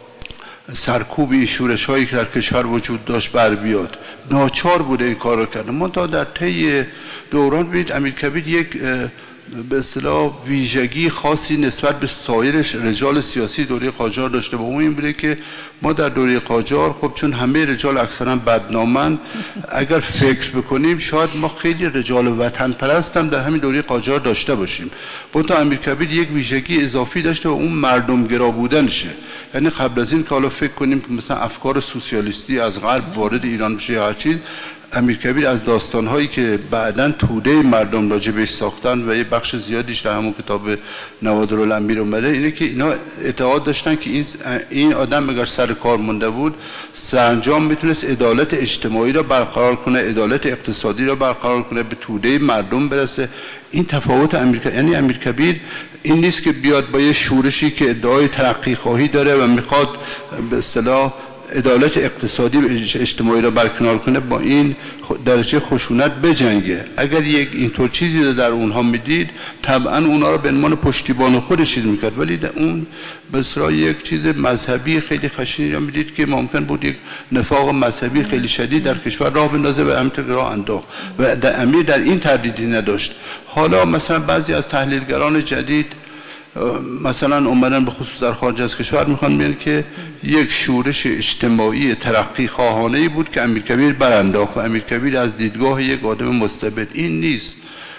[SPEAKER 3] سرکوب این شورش هایی که در کشور وجود داشت بر بیاد. ناچار بوده این کار رو کرده. منتها در طی دوران ببینید امیرکبیر یک به اصطلاح ویژگی خاصی نسبت به سایر رجال سیاسی دوره قاجار داشته و اون این بوده که ما در دوره قاجار خب چون همه رجال اکثرا بدنامن، اگر فکر بکنیم شاید ما خیلی رجال وطن پرست هم در همین دوره قاجار داشته باشیم. منتها امیرکبیر یک ویژگی اضافی داشته و اون مردم گرا بودنشه. یعنی قبل از این که حالا فکر کنیم که مثلا افکار سوسیالیستی از غرب وارد ایران بشه هر چیز، امیرکبیر از داستان‌هایی که بعداً توده مردم راجع بهش ساختن و یه بخش زیادیش در همون کتاب نوادرالامیر اومده، اینه که اینا اعتقاد داشتن که این این آدم اگر سر کار مونده بود سرانجام میتونست عدالت اجتماعی را برقرار کنه، عدالت اقتصادی را برقرار کنه، به توده مردم برسه. این تفاوت امیرکبیر، یعنی امیرکبیر این نیست که بیاد با یه شورشی که ادعای ترقی خواهی داره و میخواد به اصطلاح عدالت اقتصادی و اجتماعی را برکنار کنه با این درجه خشونت بجنگه. اگر یک اینطور چیزی رو در اونها میدید طبعا اونها را به عنوان پشتیبان خودش چیز میکرد، ولی در اون به اصطلاح یک چیز مذهبی خیلی خشنی را میدید که ممکن بود یک نفاق مذهبی خیلی شدید در کشور راه بندازه و همینطور راه انداخت و در امیر در این تردیدی نداشت. حالا مثلا بعضی از تحلیلگران جدید مثلا اومدن به خصوص در خارج از کشور میخوان بگن که یک شورش اجتماعی ترقی خواهانه‌ای بود که امیرکبیر برانداخت و امیرکبیر از دیدگاه یک آدم مستبد. این نیست.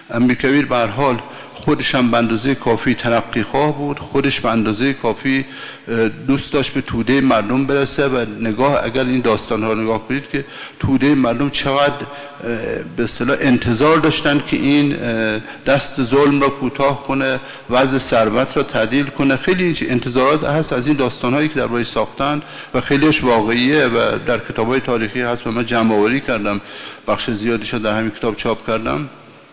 [SPEAKER 3] امیرکبیر به هر حال خودش هم به اندازه کافی ترقی خواه بود، خودش به اندازه کافی دوست داشت به توده مردم برسه و نگاه اگر این داستان ها نگاه کنید که توده مردم چقدر به اصطلاح انتظار داشتن که این دست ظلم را کوتاه کنه، وضع ثروت را تعدیل کنه. خیلی انتظارات هست از این داستان هایی که در واقع ساختن و خیلیش واقعیه و در کتاب‌های تاریخی هست و من جمع‌آوری کردم، بخش زیادیش در همین کتاب چاپ کردم.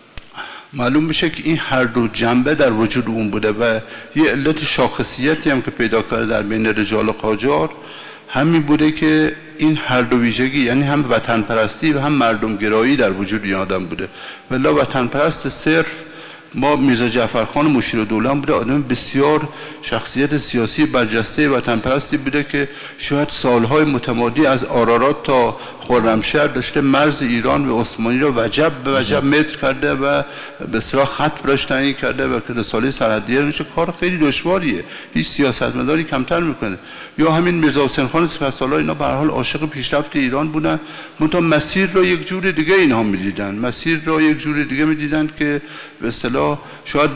[SPEAKER 3] معلوم میشه که این هر دو جنبه در وجود اون بوده و یه علت شاخصیتی هم که پیدا کرده در بین رجال قاجار همین بوده که این هر دو ویژگی، یعنی هم وطن پرستی و هم مردم گرایی در وجود این آدم بوده. ولی وطن پرست صرف ما میرزا جعفرخان مشیرالدوله بوده، آدم بسیار شخصیت سیاسی برجسته وطن پرستی بوده که شاید سالهای متمادی از آرارات تا خرمشهر داشته مرز ایران و عثمانی را وجب به وجب متر کرده و به اصطلاح خط براش تعیین کرده و که رساله سرحدیه میشه. کار خیلی دشواریه، هیچ سیاستمداری کمتر میکنه. یا همین میرزا حسین خان سپهسالار، اینا به هر حال عاشق پیشرفت ایران بودن، منتها مسیر را یک جور دیگه اینها میدیدن، مسیر را یک جور دیگه میدیدن که به اصطلاح شاید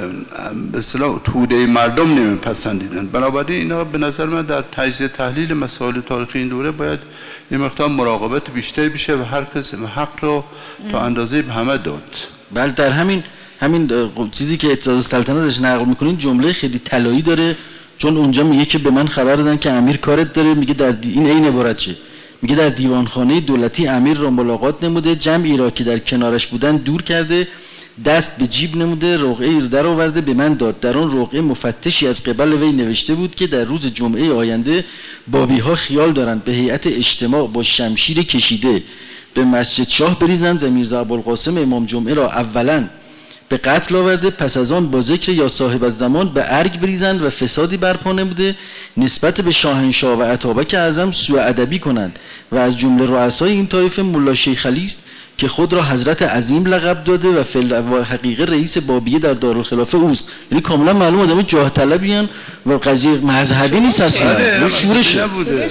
[SPEAKER 3] به اصطلاح توده مردم نمیپسندیدن. بنابراین اینا به نظر من در تجزیه تحلیل مسائل تاریخی این دوره باید یه مقدار مراقبت بیشتری بشه و هر کس حق رو تا اندازه به همه داد.
[SPEAKER 1] بله، در همین همین چیزی که اتحاد السلطنت ازش نقل میکنین جمله خیلی طلایی داره، چون اونجا میگه که به من خبر دادن که امیر کارت داره، میگه در دی... این عین عبارت چه میگه در دیوانخانه دولتی امیر را ملاقات نموده، جمعی را که در کنارش بودن دور کرده، دست به جیب نموده، رقعه‌ای را در آورده به من داد. در آن رقعه مفتشی از قبل وی نوشته بود که در روز جمعه آینده بابی‌ها خیال دارند به هیئت اجتماع با شمشیر کشیده به مسجد شاه بریزند و میرزا ابوالقاسم امام جمعه را اولاً به قتل آورده، پس از آن با ذکر یا صاحب الزمان به ارگ بریزند و فسادی برپا نموده نسبت به شاهنشاه و اتابک اعظم سوء ادبی کنند و از جمله رؤسای این طایفه ملا شیخ علی است که خود را حضرت عظیم لقب داده و فی الحقیقه رئیس بابیه در دارالخلافه اوست. یعنی کاملا معلوم آدم جاه طلبیان و قضیه مذهبی نیست اصلا، شورشه.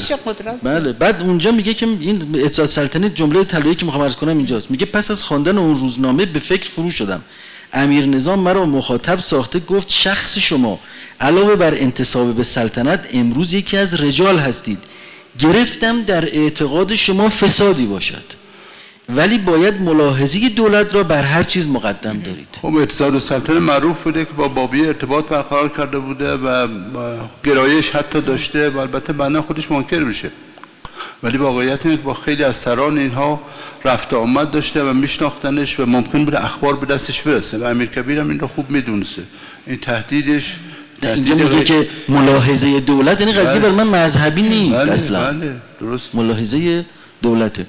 [SPEAKER 1] بله. بعد اونجا میگه که این اتحاد سلطنت جمله طلایی که میخوام عرض کنم اینجاست، میگه پس از خواندن اون روزنامه به فکر فرو شدم. امیر نظام مرا مخاطب ساخته، گفت شخص شما علاوه بر انتساب به سلطنت امروز یکی از رجال هستید. گرفتم در اعتقاد شما فسادی باشد، ولی باید ملاحظه دولت را بر هر چیز مقدم دارید.
[SPEAKER 3] خب اتحاد السلطنه معروف بوده که با بابیه ارتباط برقرار کرده بوده و گرایش حتی داشته و البته بعدا خودش منکر میشه، ولی واقعیت اینه که با خیلی از سران اینها رفت آمد داشته و میشناختنش و ممکن بوده اخبار به دستش برسه و امیرکبیر هم این رو خوب میدونسته. این تهدیدش
[SPEAKER 1] اینجا میگه غ... که ملاحظه دولت، یعنی قضیه بر من مذهبی نیست.
[SPEAKER 3] بله،
[SPEAKER 1] اصلا
[SPEAKER 3] بله، درست.
[SPEAKER 1] ملاحظه دولته.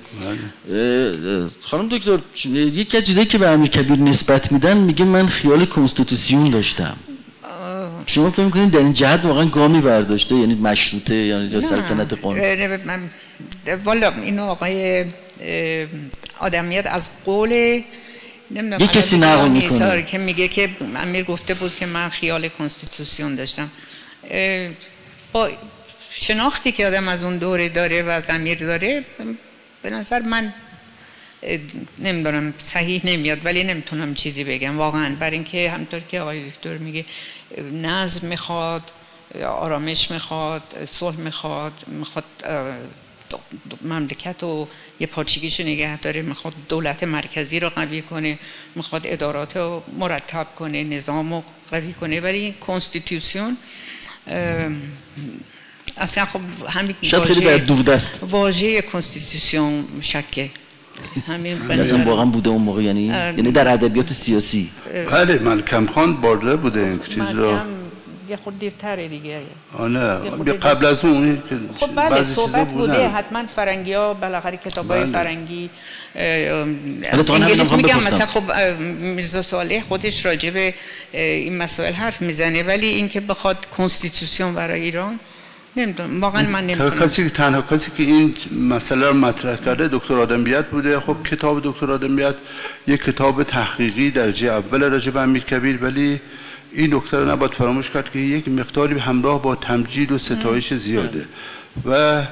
[SPEAKER 1] بله. خانم دکتر، یکی از چیزایی که به امیرکبیر نسبت میدن میگه من خیال کنستیتوسیون داشتم. شما فکر می‌کنید در این جهت واقعا گامی برداشته، یعنی مشروطه یعنی یا سلطنت قانون؟
[SPEAKER 2] والا این آقای آدمیت از قول
[SPEAKER 1] نمیدونم یه کسی نقل میکنه
[SPEAKER 2] که میگه که امیر گفته بود که من خیال کنستیتوسیون داشتم. با شناختی که آدم از اون دوره داره و از امیر داره، به نظر من نمیدونم صحیح نمیاد، ولی نمیتونم چیزی بگم واقعا، برای اینکه همونطور که آقای دکتر میگه نظم میخواد، آرامش میخواد، صلح میخواد، میخواد مملکت و یه پارچگیش نگه داره، میخواد دولت مرکزی رو قوی کنه، میخواد ادارات رو مرتب کنه، نظام رو قوی کنه. ولی کنستیتوسیون اصلا خب همین
[SPEAKER 1] شاید خیلی در دوردست
[SPEAKER 2] واژه کنستیتوسیون شکه همین
[SPEAKER 1] مثلا واقعا بوده اون موقع، یعنی یعنی در ادبیات سیاسی.
[SPEAKER 3] بله، ملکم خان بارده بوده این چیز رو
[SPEAKER 2] یه خود دیرتره دیگه.
[SPEAKER 3] آنه قبل از اون که
[SPEAKER 2] خب بله صحبت بوده حتما فرنگی ها بالاخره کتابای بله. فرنگی انگلیس میگم مثلا خب میرزا صالح خودش راجع به این مسائل حرف میزنه، ولی اینکه بخواد کنستیتوسیون برای ایران نمیدونم، واقعا من نمیدونم.
[SPEAKER 3] کسی تنها کسی که این مسئله رو مطرح کرده دکتر آدمیت بوده. خب کتاب دکتر آدمیت یک کتاب تحقیقی درجه اول راجع به امیرکبیر، ولی این نکته رو نباید فراموش کرد که یک مقداری همراه با تمجید و ستایش زیاده و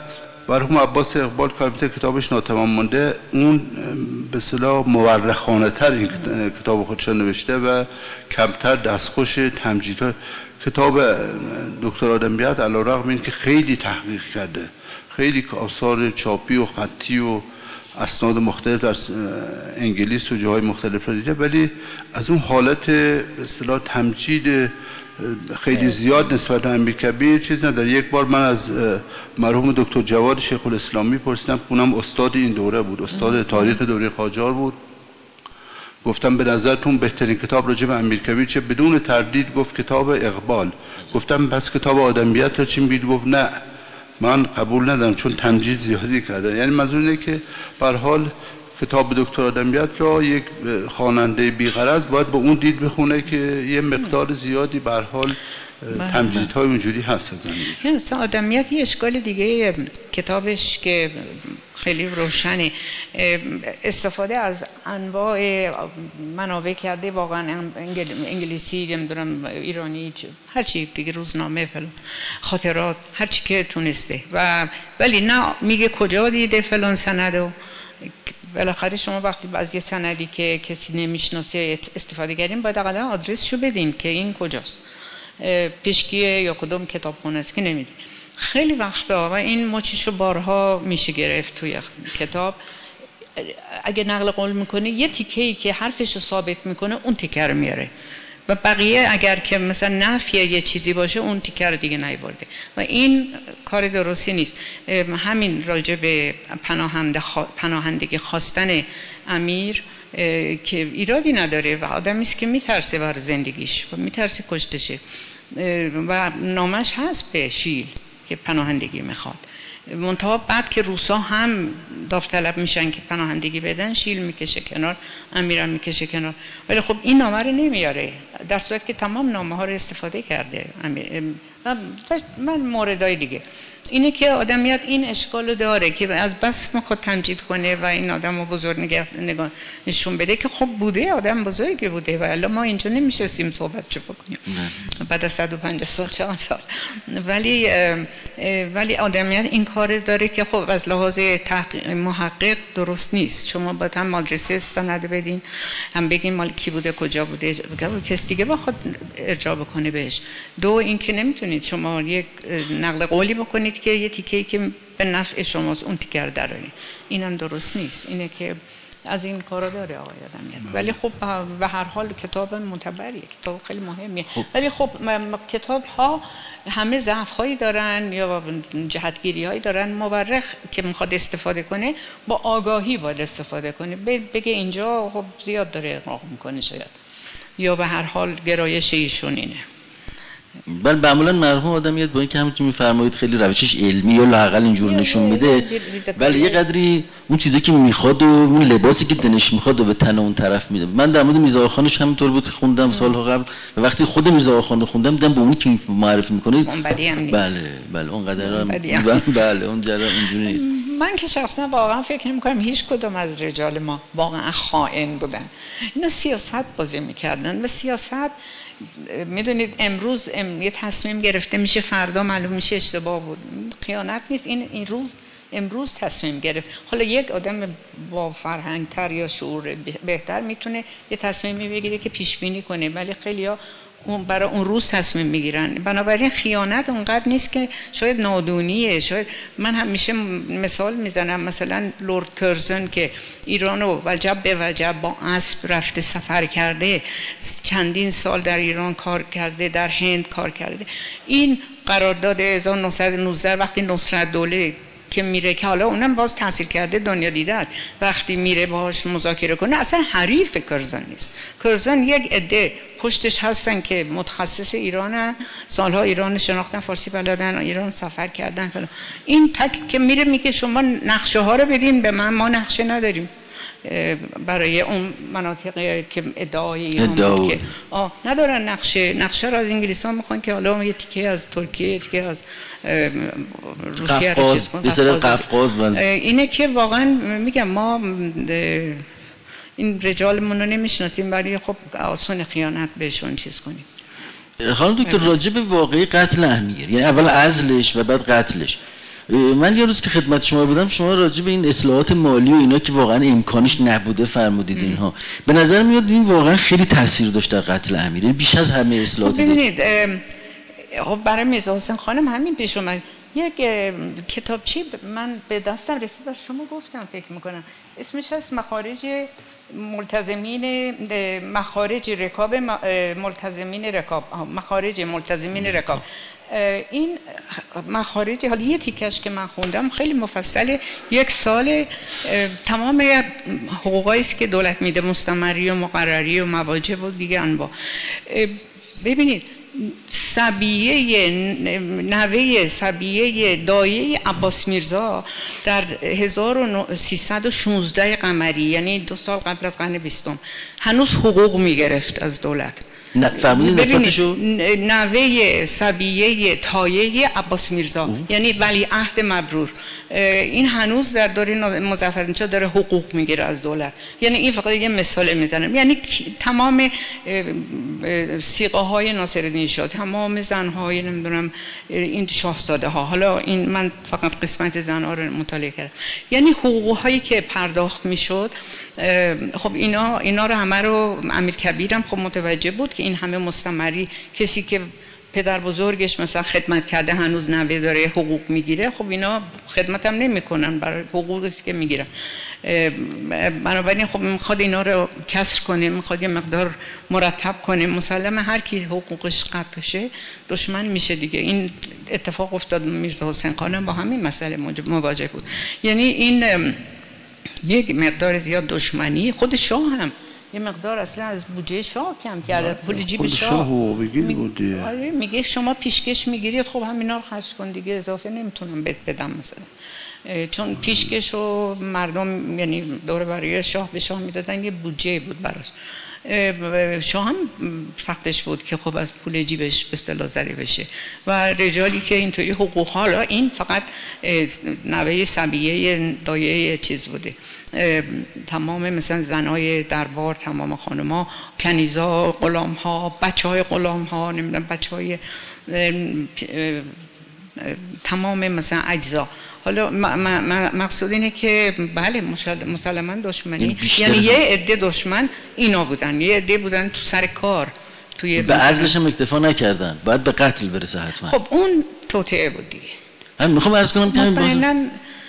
[SPEAKER 3] مرحوم عباس اقبال کاربیت کتابش ناتمام مانده اون به اصطلاح مورخانه تر این کتاب خودشان نوشته و کمتر دستخوش تمجیدها. کتاب دکتر آدمیت علیرغم این که خیلی تحقیق کرده، خیلی آثار چاپی و خطی و اسناد مختلف در انگلیس و جاهای مختلف را دیده، ولی از اون حالت به اصطلاح تمجید خیلی زیاد نسبت به امیرکبیر چیز نداره. یک بار من از مرحوم دکتر جواد شیخ الاسلام پرسیدم، اونم استاد این دوره بود، استاد تاریخ دوره قاجار بود. گفتم به نظرتون بهترین کتاب راجع به امیرکبیر چه؟ بدون تردید گفت کتاب اقبال. گفتم پس کتاب آدمیت را چی میگید؟ گفت نه من قبول ندارم چون تمجید زیادی کرده. یعنی منظور اینه که به هر حال کتاب دکتر آدمیت را یک خواننده بی‌غرض باید با اون دید بخونه که یه مقدار زیادی به هر حال تمجیدهای اونجوری هست از زندگی.
[SPEAKER 2] مثلا آدمیت یه اشکال دیگه کتابش که خیلی روشنه، استفاده از انواع منابع کرده، واقعا انگلیسی، نمیدونم ایرانی، هر چی دیگه، روزنامه، فلان، خاطرات، هر چی که تونسته. و ولی نه میگه کجا دیده فلان سندو. بالاخره شما وقتی از یه سندی که کسی نمیشناسه استفاده کردین باید اقلا آدرسشو بدین که این کجاست، پیشگیه یا کدوم کتابخونه است که نمیدین. خیلی وقتا و این مچشو بارها میشه گرفت توی کتاب، اگه نقل قول میکنه یه تیکه‌ای که حرفشو ثابت میکنه اون تیکه رو میاره و بقیه اگر که مثلا نفیه یه چیزی باشه اون تیکه رو دیگه نیورده و این کار درستی نیست. همین راجع به پناهنده خوا... پناهندگی خواستن امیر که ایرادی نداره و آدمی است که میترسه بر زندگیش و میترسه کشته شه و نامش هست به شیل که پناهندگی میخواد. منتها بعد که روسا هم داوطلب میشن که پناهندگی بدن، شیل میکشه کنار، امیرم میکشه کنار، ولی خب این نامه رو نمیاره، در صورت که تمام نامه ها رو استفاده کرده امیر. من موردای دیگه اینه که آدمیت این اشکالو داره که از بس خود تمجید کنه و این آدمو بزرگ نگاه نشون بده که خب بوده، آدم بزرگی بوده و الان ما اینجا نمیشستیم صحبت چه بکنیم بعد از صد و پنجاه سال چند سال. ولی ولی آدمیت این کار داره که خب از لحاظ تحقیق محقق درست نیست. شما باید هم آدرس سند بدین، هم بگین مال کی بوده، کجا بوده، کس دیگه با خود ارجاع بکنه بهش. دو اینکه نمیتونید شما یک نقل قولی بکنید که یه تیکه‌ای که به نفع شماست اون تیکه رو درارید، اینم درست نیست. اینه که از این کارا داره آقای آدمیت. ولی خب به هر حال کتاب معتبریه، کتاب خیلی مهمیه. خب. ولی خب کتاب ها همه ضعف هایی دارن یا جهتگیری هایی دارن. مورخ که میخواد استفاده کنه با آگاهی باید استفاده کنه، بگه اینجا خب زیاد داره اغراق میکنه شاید، یا به هر حال گرایش ایشون اینه.
[SPEAKER 1] بله معمولا مرحوم آدمیت با اینکه همون که میفرمایید خیلی روشش علمی یا لااقل اینجور نشون میده، ولی یه قدری اون چیزی که میخواد و اون لباسی که دلش میخواد و به تن اون طرف میده. من در مورد میرزا آقاخانش همینطور بود، خوندم سالها قبل و وقتی خود میرزا آقاخان رو خوندم دیدم به اون که معرفی میکنه بله بله اونقدر بله اون جرا اینجوری نیست.
[SPEAKER 2] من که شخصا واقعا فکر نمی‌کنم هیچ کدوم از رجال ما واقعا خائن بودن. اینا سیاست بازی میکردن و سیاست میدونید امروز ام یه تصمیم گرفته میشه فردا معلوم میشه اشتباه بود. خیانت نیست این این روز امروز تصمیم گرفت. حالا یک آدم با فرهنگتر یا شعور بهتر میتونه یه تصمیمی بگیره که پیش بینی کنه، ولی خیلی‌ها اون برای اون روز تصمیم میگیرن. بنابراین خیانت اونقدر نیست که شاید نادونیه. شاید من همیشه مثال میزنم، مثلا لورد کرزن که ایرانو وجب به وجب با اسب رفته سفر کرده، چندین سال در ایران کار کرده، در هند کار کرده. این قرارداد هزار و نهصد و نوزده وقتی نصرت دوله که میره که حالا اونم باز تحصیل کرده دنیا دیده است، وقتی میره باهاش مذاکره کنه اصلا حریف کرزن نیست. کرزن یک عده پشتش هستن که متخصص ایرانن، سالها ایران شناختن، فارسی بلدن، ایران سفر کردن فلان. این تک که میره میگه شما نقشه ها رو بدین به من، ما نقشه نداریم برای اون مناطق که ادعای ایران که آه ندارن نقشه. نقشه رو از انگلیس ها میخوان که حالا یه تیکه از ترکیه، یه تیکه از روسیه رو چیز کنن. اینه که واقعا میگم ما این رجالمون رو نمیشناسیم، ولی خب آسان خیانت بهشون چیز کنیم.
[SPEAKER 1] خانم دکتر راجع به واقعی قتل امیر، یعنی اول عزلش و بعد قتلش، من یه روز که خدمت شما بودم شما راجع به این اصلاحات مالی و اینا که واقعا امکانش نبوده فرمودید اینها. به نظر میاد این واقعا خیلی تاثیر داشت در قتل امیر، بیش از همه اصلاحات.
[SPEAKER 2] ببینید خب برای میرزا حسین خانم همین پیش اومد. یک کتابچه من به دستم رسید و شما گفتم فکر میکنم اسمش هست مخارج ملتزمین مخارج رکاب ملتزمین رکاب مخارج ملتزمین رکاب. این مخارج حالا یه تیکش که من خوندم خیلی مفصله، یک سال تمام حقوقایی است که دولت میده، مستمری و مقرری و مواجب و دیگه انواع. ببینید صبیه نوه صبیه دایه عباس میرزا در هزار و سیصد و شانزده قمری، یعنی دو سال قبل از قرن بیستم، هنوز حقوق میگرفت از دولت.
[SPEAKER 1] نه فهمیدین نسبتشو؟
[SPEAKER 2] نوه صبیه تایه عباس میرزا ام. یعنی ولی عهد مبرور، این هنوز در دوره مظفرنشاه داره حقوق میگیره از دولت. یعنی این فقط یه مثال میزنم، یعنی تمام سیغه های ناصرالدین شاه، تمام زن های نمیدونم این شاهزاده ها، حالا این من فقط قسمت زن ها رو مطالعه کردم، یعنی حقوق هایی که پرداخت میشد. خب اینا اینا رو همه رو امیر کبیرم خب متوجه بود که این همه مستمری، کسی که پدر بزرگش مثلا خدمت کرده هنوز نوه داره حقوق میگیره، خب اینا خدمت هم نمی کنن برای حقوقی که میگیرن. بنابراین خب میخواد اینا رو کسر کنه، میخواد یه مقدار مرتب کنه. مسلمه هر کی حقوقش قطع شه دشمن میشه دیگه. این اتفاق افتاد، میرزا حسین خانم با همین مسئله مواجه بود. یعنی این یک مقدار زیاد دشمنی. خود شاه هم یه مقدار اصلا از بودجه شاه کم کرده، پول جیب شاه
[SPEAKER 3] میگه
[SPEAKER 2] آره میگه شما پیشکش میگیرید، خب همینا رو خرج کن دیگه، اضافه نمیتونم بهت بدم مثلا. چون پیشکش و مردم یعنی دور برای شاه به شاه میدادن، یه بودجه بود براش. شاه هم سختش بود که خب از پول جیبش به اصطلاح زده بشه و رجالی که اینطوری حقوق، حالا این فقط نوه صبیه دایه چیز بوده، تمام مثلا زنای دربار، تمام خانم‌ها، کنیزا، غلام‌ها، بچه‌های غلام‌ها، نمیدونم بچه‌های تمام مثلا اجزا. حالا مقصود اینه که بله مسلماً دشمنی، یعنی یه عده دشمن اینا بودن، یه عده بودن تو سر کار، توی
[SPEAKER 1] به عزلش هم اکتفا نکردن، باید به قتل برسه حتما.
[SPEAKER 2] خب اون توطئه بود دیگه.
[SPEAKER 1] من میخوام عرض کنم که
[SPEAKER 2] مطمئناً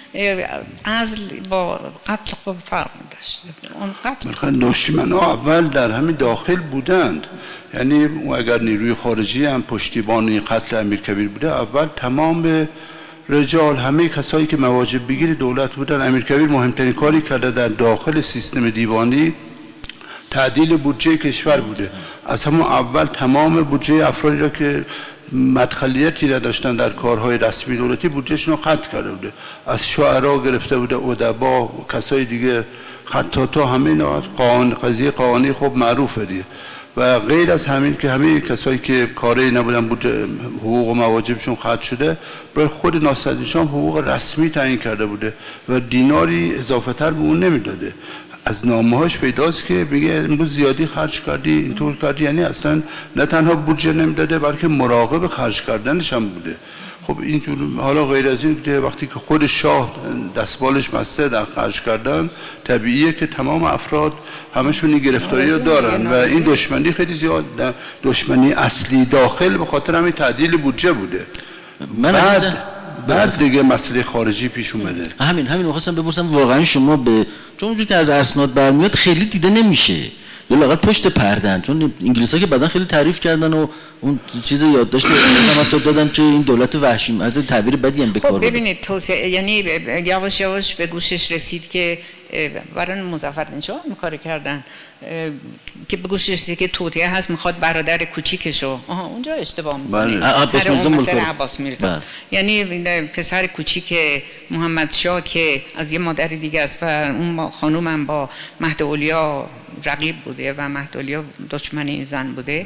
[SPEAKER 2] عزل با قتل خب فرق داشت. اون قتل
[SPEAKER 3] دشمن‌ها اول در همین داخل بودند، یعنی اگر نیروی خارجی هم پشتیبان قتل امیرکبیر بوده، اول تمام رجال، همه کسایی که مواجب بگیر دولت بودن. امیرکبیر مهمترین کاری کرده در داخل سیستم دیوانی تعدیل بودجه کشور بوده. از همون اول تمام بودجه افرادی را که مدخلیتی نداشتن در کارهای رسمی دولتی بودجهشون رو خط کرده بوده، از شعرا گرفته بوده، ادبا، کسای دیگه، خطاطا، همه اینا قانون قضیه قوانین خب معروفه دیگه. و غیر از همین که همه کسایی که کاری نبودن بودجه حقوق و مواجبشون خط شده، برای خود ناصرالدین شاه حقوق رسمی تعیین کرده بوده و دیناری اضافه تر به اون نمیداده. از نامه‌هاش پیداست که میگه امروز زیادی خرج کردی، اینطور کردی، یعنی اصلا نه تنها بودجه نمیداده بلکه مراقب خرج کردنش هم بوده. خب اینجور حالا غیر از این که وقتی که خود شاه دستبالش بسته در خرج کردن، طبیعیه که تمام افراد همشون این گرفتاری رو دارن و این دشمنی خیلی زیاد، دشمنی اصلی داخل به خاطر همین تعدیل بودجه بوده. من بعد بعد دیگه مسئله خارجی پیش اومده.
[SPEAKER 1] همین همین می‌خواستم بپرسم واقعا شما به چون اونجوری که از اسناد برمیاد خیلی دیده نمیشه، یا لااقل پشت پردن، چون انگلیس‌ها که بعداً خیلی تعریف کردن و اون چیز یادداشت هم دادن که این دولت وحشی، از تعبیر بدی هم به کار
[SPEAKER 2] برد. خب ببینید توسعه، یعنی یواش یواش به گوشش رسید که برای مظفرالدین شاه کار کردن که به گوشش رسید که توطئه هست، میخواد برادر کوچیکشو، آها اونجا اشتباه می‌کنه، سر اون مسئله عباس میرزا، یعنی پسر کوچیک محمد شاه که از یه مادر دیگه است و اون خانوم هم با مهد اولیا رقیب بوده و مهد اولیا دشمن این زن بوده.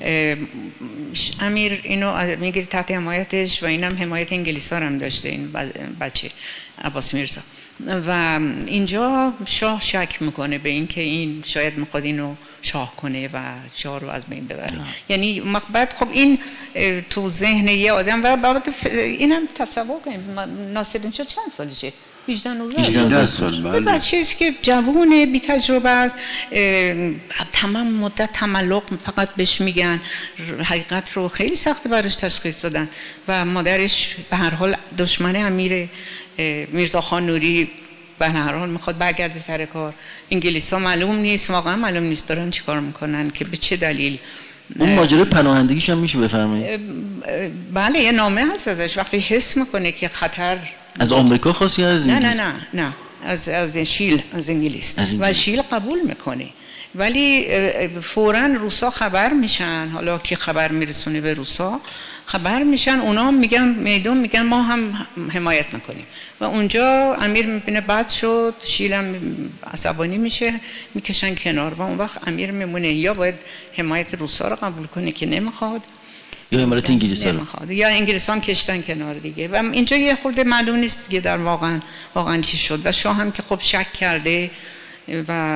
[SPEAKER 2] امیر اینو میگیره تحت حمایتش و اینم حمایت انگلیس‌ها هم داشته این بچه عباس میرزا. و اینجا شاه شک میکنه به این که این شاید میخواد اینو شاه کنه و شاه رو از بین ببره. یعنی بعد خب این تو ذهن یه آدم و بعد اینم تصور کنیم ناصرالدین شاه چند سالشه؟ هجده نوزده سال. بچه است که جوونه، بی تجربه است، تمام مدت تملق فقط بهش میگن، حقیقت رو خیلی سخت براش تشخیص دادن و مادرش به هر حال دشمن امیر میرزا خان نوری به هر حال میخواد برگرده سر کار. انگلیس‌ها معلوم نیست، واقعا معلوم نیست دارن چیکار میکنن که به چه دلیل.
[SPEAKER 1] اون ماجرای پناهندگیش هم میشه بفرمایید؟
[SPEAKER 2] بله یه نامه هست ازش وقتی حس میکنه که خطر
[SPEAKER 1] از آمریکا خاصی از
[SPEAKER 2] نه نه نه نه از از شیل از انگلیس و شیل قبول میکنه، ولی فوراً روسا خبر میشن، حالا کی خبر میرسونه به روسا، خبر میشن اونا میگن میدون میگن ما هم حمایت میکنیم و اونجا امیر میبینه بد شد، شیلم عصبانی میشه میکشن کنار و اون وقت امیر میمونه یا باید حمایت روسا رو قبول کنه که نمیخواد
[SPEAKER 1] یا حمایت انگلیس رو
[SPEAKER 2] یا انگلیس هم کشتن کنار دیگه و اینجا یه خورده معلوم نیست که در واقعا واقعا چی شد و شاه هم که خب شک کرده و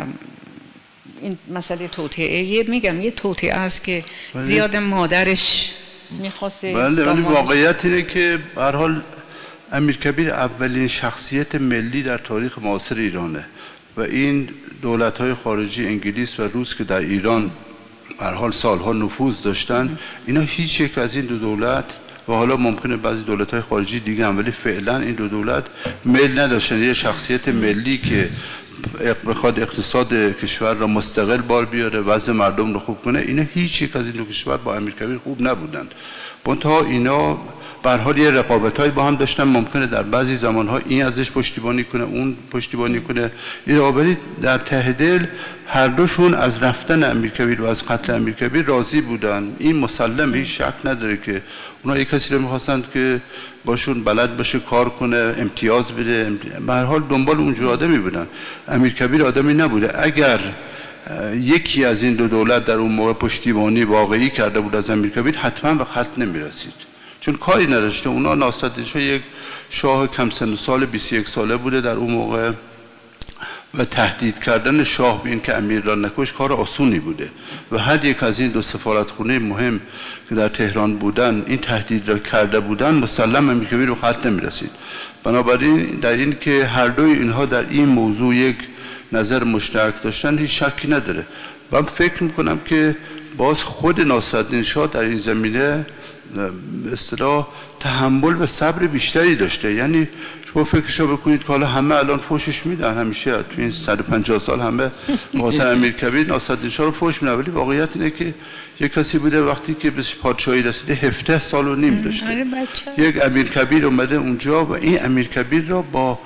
[SPEAKER 2] این مسئله توطئه یه میگم یه توطئه است که زیاد مادرش میخواسته.
[SPEAKER 3] بله ولی واقعیت اینه که به هر حال امیرکبیر اولین شخصیت ملی در تاریخ معاصر ایرانه و این دولت‌های خارجی انگلیس و روس که در ایران به هر حال سالها نفوذ داشتن، اینا هیچ یک از این دو دولت و حالا ممکنه بعضی دولت‌های خارجی دیگه هم ولی فعلا این دو دولت میل نداشتن یه شخصیت ملی که بخواد اقتصاد کشور را مستقل بار بیاره، وضع مردم رو خوب کنه. اینا هیچ یک از این دو کشور با امیرکبیر خوب نبودند. منتها اینا به هر حال یه رقابت‌های با هم داشتن، ممکنه در بعضی زمان‌ها این ازش پشتیبانی کنه اون پشتیبانی کنه، این رقابتی در ته دل هر دوشون از رفتن امیرکبیر و از قتل امیرکبیر راضی بودن. این مسلم، هیچ شک نداره که اونا یک کسی رو می‌خواستند که باشون بلد باشه کار کنه، امتیاز بده، به هر حال دنبال اونجور آدمی بودن. امیرکبیر آدمی نبوده. اگر یکی از این دو دولت در اون موقع پشتیبانی واقعی کرده بود از امیرکبیر حتما به قتل نمی‌رسید، چون کاری نداشته. اونا ناصرالدین شاه یک شاه کم سن و سال بیست و یک ساله بوده در اون موقع و تهدید کردن شاه به این که امیر را نکش کار آسونی بوده و هر یک از این دو سفارتخونه مهم که در تهران بودن این تهدید را کرده بودن مسلم امیرکبیر به قتل نمی‌رسید. بنابراین در این که هر دوی اینها در این موضوع یک نظر مشترک داشتن هیچ شکی نداره. من فکر میکنم که باز خود ناصرالدین شاه در این زمینه به اصطلاح تحمل و صبر بیشتری داشته. یعنی شما فکرشو بکنید که حالا همه الان فوشش میدن، همیشه تو این صد و پنجاه سال همه خاطر امیرکبیر ناصرالدین شاه رو فوش میدن، ولی واقعیت اینه که یک کسی بوده وقتی که به پادشاهی رسیده هفده سال و نیم داشته. یک امیرکبیر اومده اونجا و این امیرکبیر را با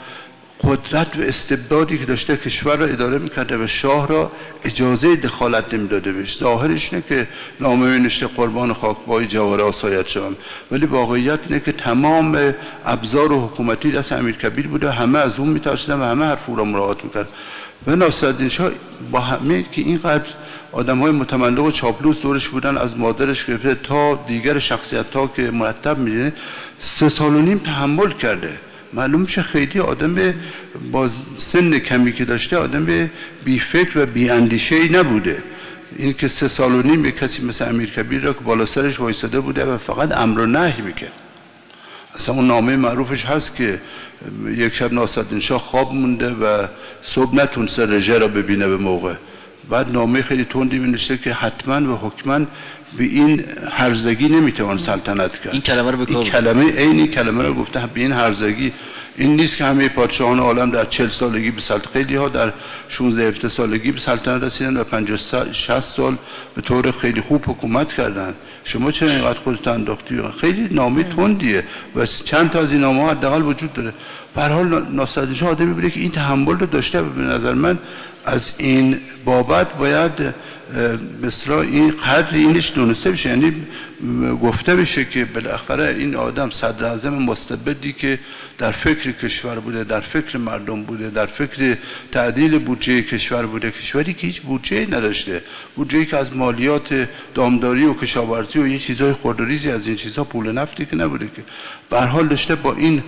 [SPEAKER 3] قدرت و استبدادی که داشته کشور را اداره میکرده و شاه را اجازه دخالت نمیداده بهش. ظاهرش اینه که نامه نوشته قربان خاکپای جواره آسایت شوم، ولی واقعیت اینه که تمام ابزار و حکومتی دست امیرکبیر بوده، همه از اون میترسیدن و همه حرف او را مراعات میکرد. و ناصرالدین شاه با همه که اینقدر آدم‌های متملق و چاپلوس دورش بودن، از مادرش گرفته تا دیگر شخصیت‌ها که مرتب می‌بینه، سه سال و نیم تحمل کرده. معلوم میشه خیلی آدم با سن کمی که داشته آدم بی فکر و بی اندیشه‌ای نبوده. این که سه سال و نیم یک کسی مثل امیرکبیر را که بالا سرش وایساده بوده و فقط امر و نهی میکرد. اصلا اون نامه معروفش هست که یک شب ناصرالدین شاه خواب مونده و صبح نتونسته رژه را ببینه به موقع. بعد نامه خیلی تندی می‌نوشته که حتما و حکما به این هرزگی نمیتوان سلطنت کرد.
[SPEAKER 1] این کلمه رو به کار
[SPEAKER 3] این کلمه عینی کلمه رو گفته به این هرزگی. این نیست که همه پادشاهان عالم در چهل سالگی به سلطنت، خیلی ها در شانزده هفده سالگی به سلطنت رسیدن و پنجاه شصت سال به طور خیلی خوب حکومت کردن. شما چرا اینقدر خودت انداختی؟ خیلی نامه تندیه و چند تا از این نامه‌ها حداقل وجود داره. به هر حال ناصرالدین شاه آدمی بوده که این تحمل رو داشته و به نظر من از این بابت باید به اصطلاح این قدر اینش دونسته بشه، یعنی گفته بشه که بالاخره این آدم صدر اعظم مستبدی که در فکر کشور بوده، در فکر مردم بوده، در فکر تعدیل بودجه کشور بوده، کشوری که هیچ بودجه نداشته، بودجه‌ای که از مالیات دامداری و کشاورزی و یه چیزای خردریزی از این چیزها، پول نفتی که نبوده، که به هر حال داشته با این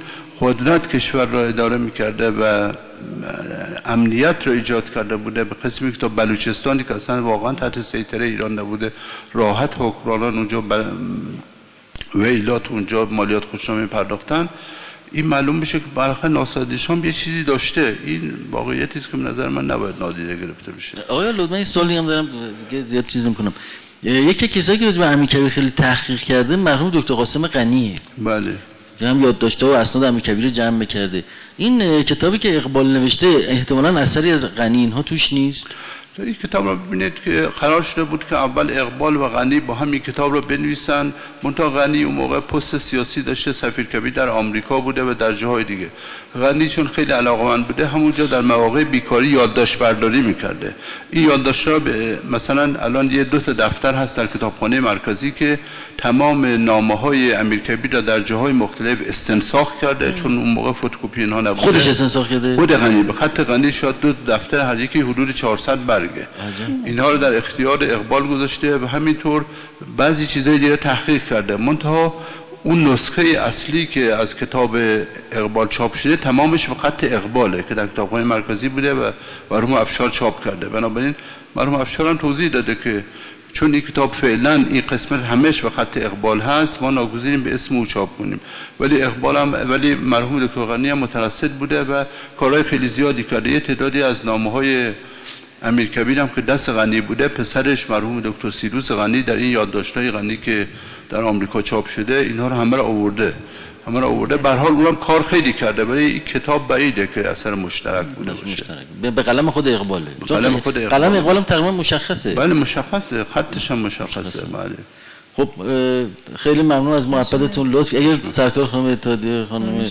[SPEAKER 3] قدرت کشور را اداره میکرده و امنیت را ایجاد کرده بوده، به قسمی که تا بلوچستانی که اصلا واقعا تحت سیطره ایران نبوده، راحت حکمرانان اونجا ب... ویلات اونجا مالیات خوشنامی پرداختن، این معلوم میشه که برخلاف ناصرالدین شاه یه چیزی داشته. این واقعیتی است که به نظر من نباید نادیده گرفته بشه.
[SPEAKER 1] آقا لطفا این سوالی هم دارم دیگه زیاد چیز نمی‌کنم. یکی کسایی که راجع به امیرکبیر خیلی تحقیق کرده مرحوم دکتر قاسم غنیه.
[SPEAKER 3] بله.
[SPEAKER 1] که هم یادداشت‌ها و اسناد امیرکبیر جمع کرده. این کتابی که اقبال نوشته احتمالاً اثری از غنی اینها توش نیست.
[SPEAKER 3] این کتاب رو ببینید که قرار شده بود که اول اقبال و غنی با هم این کتاب رو بنویسن، منتها غنی اون موقع پست سیاسی داشته، سفیر کبیر در آمریکا بوده و در جاهای دیگه. غنی چون خیلی علاقه‌مند بوده همونجا در مواقع بیکاری یادداشت برداری میکرده. این یادداشت‌ها مثلا الان یه دو تا دفتر هست در کتابخانه مرکزی که تمام نامه‌های امیرکبیر را در جاهای مختلف استنساخ کرده. ام. چون اون موقع فتوکپی اینها نبوده.
[SPEAKER 1] خودش استنساخ کرده.
[SPEAKER 3] خود غنی به خط غنی شاید دو دفتر هر یکی حدود چهارصد برگه. اینها رو در اختیار اقبال گذاشته و همینطور بعضی چیزای دیگه تحقیق کرده. منتها اون نسخه اصلی که از کتاب اقبال چاپ شده تمامش به خط اقباله که در کتابخانه مرکزی بوده و مرحوم افشار چاپ کرده. بنابراین مرحوم افشار هم توضیح داده که چون این کتاب فعلا این قسمت همش به خط اقبال هست، ما ناگزیریم به اسم او چاپ کنیم. ولی اقبال هم ولی مرحوم دکتر غنی هم مترصد بوده و کارهای خیلی زیادی کرده. یه تعدادی از نامه‌های امیرکبیر هم که دست غنی بوده، پسرش مرحوم دکتر سیروس غنی در این یادداشت‌های غنی که در آمریکا چاپ شده اینها رو همه رو آورده. همه رو آورده. به هر حال اونم کار خیلی کرده، ولی این کتاب بعیده که اثر مشترک بوده باشه.
[SPEAKER 1] مشترک. به قلم خود اقباله.
[SPEAKER 3] به قلم خود اقبال.
[SPEAKER 1] قلم اقبالم تقریبا مشخصه.
[SPEAKER 3] بله مشخصه، خطش هم مشخصه. بله.
[SPEAKER 1] خب خیلی ممنون از محبتتون. لطف اگر سرکار خانم اتحادیه خانم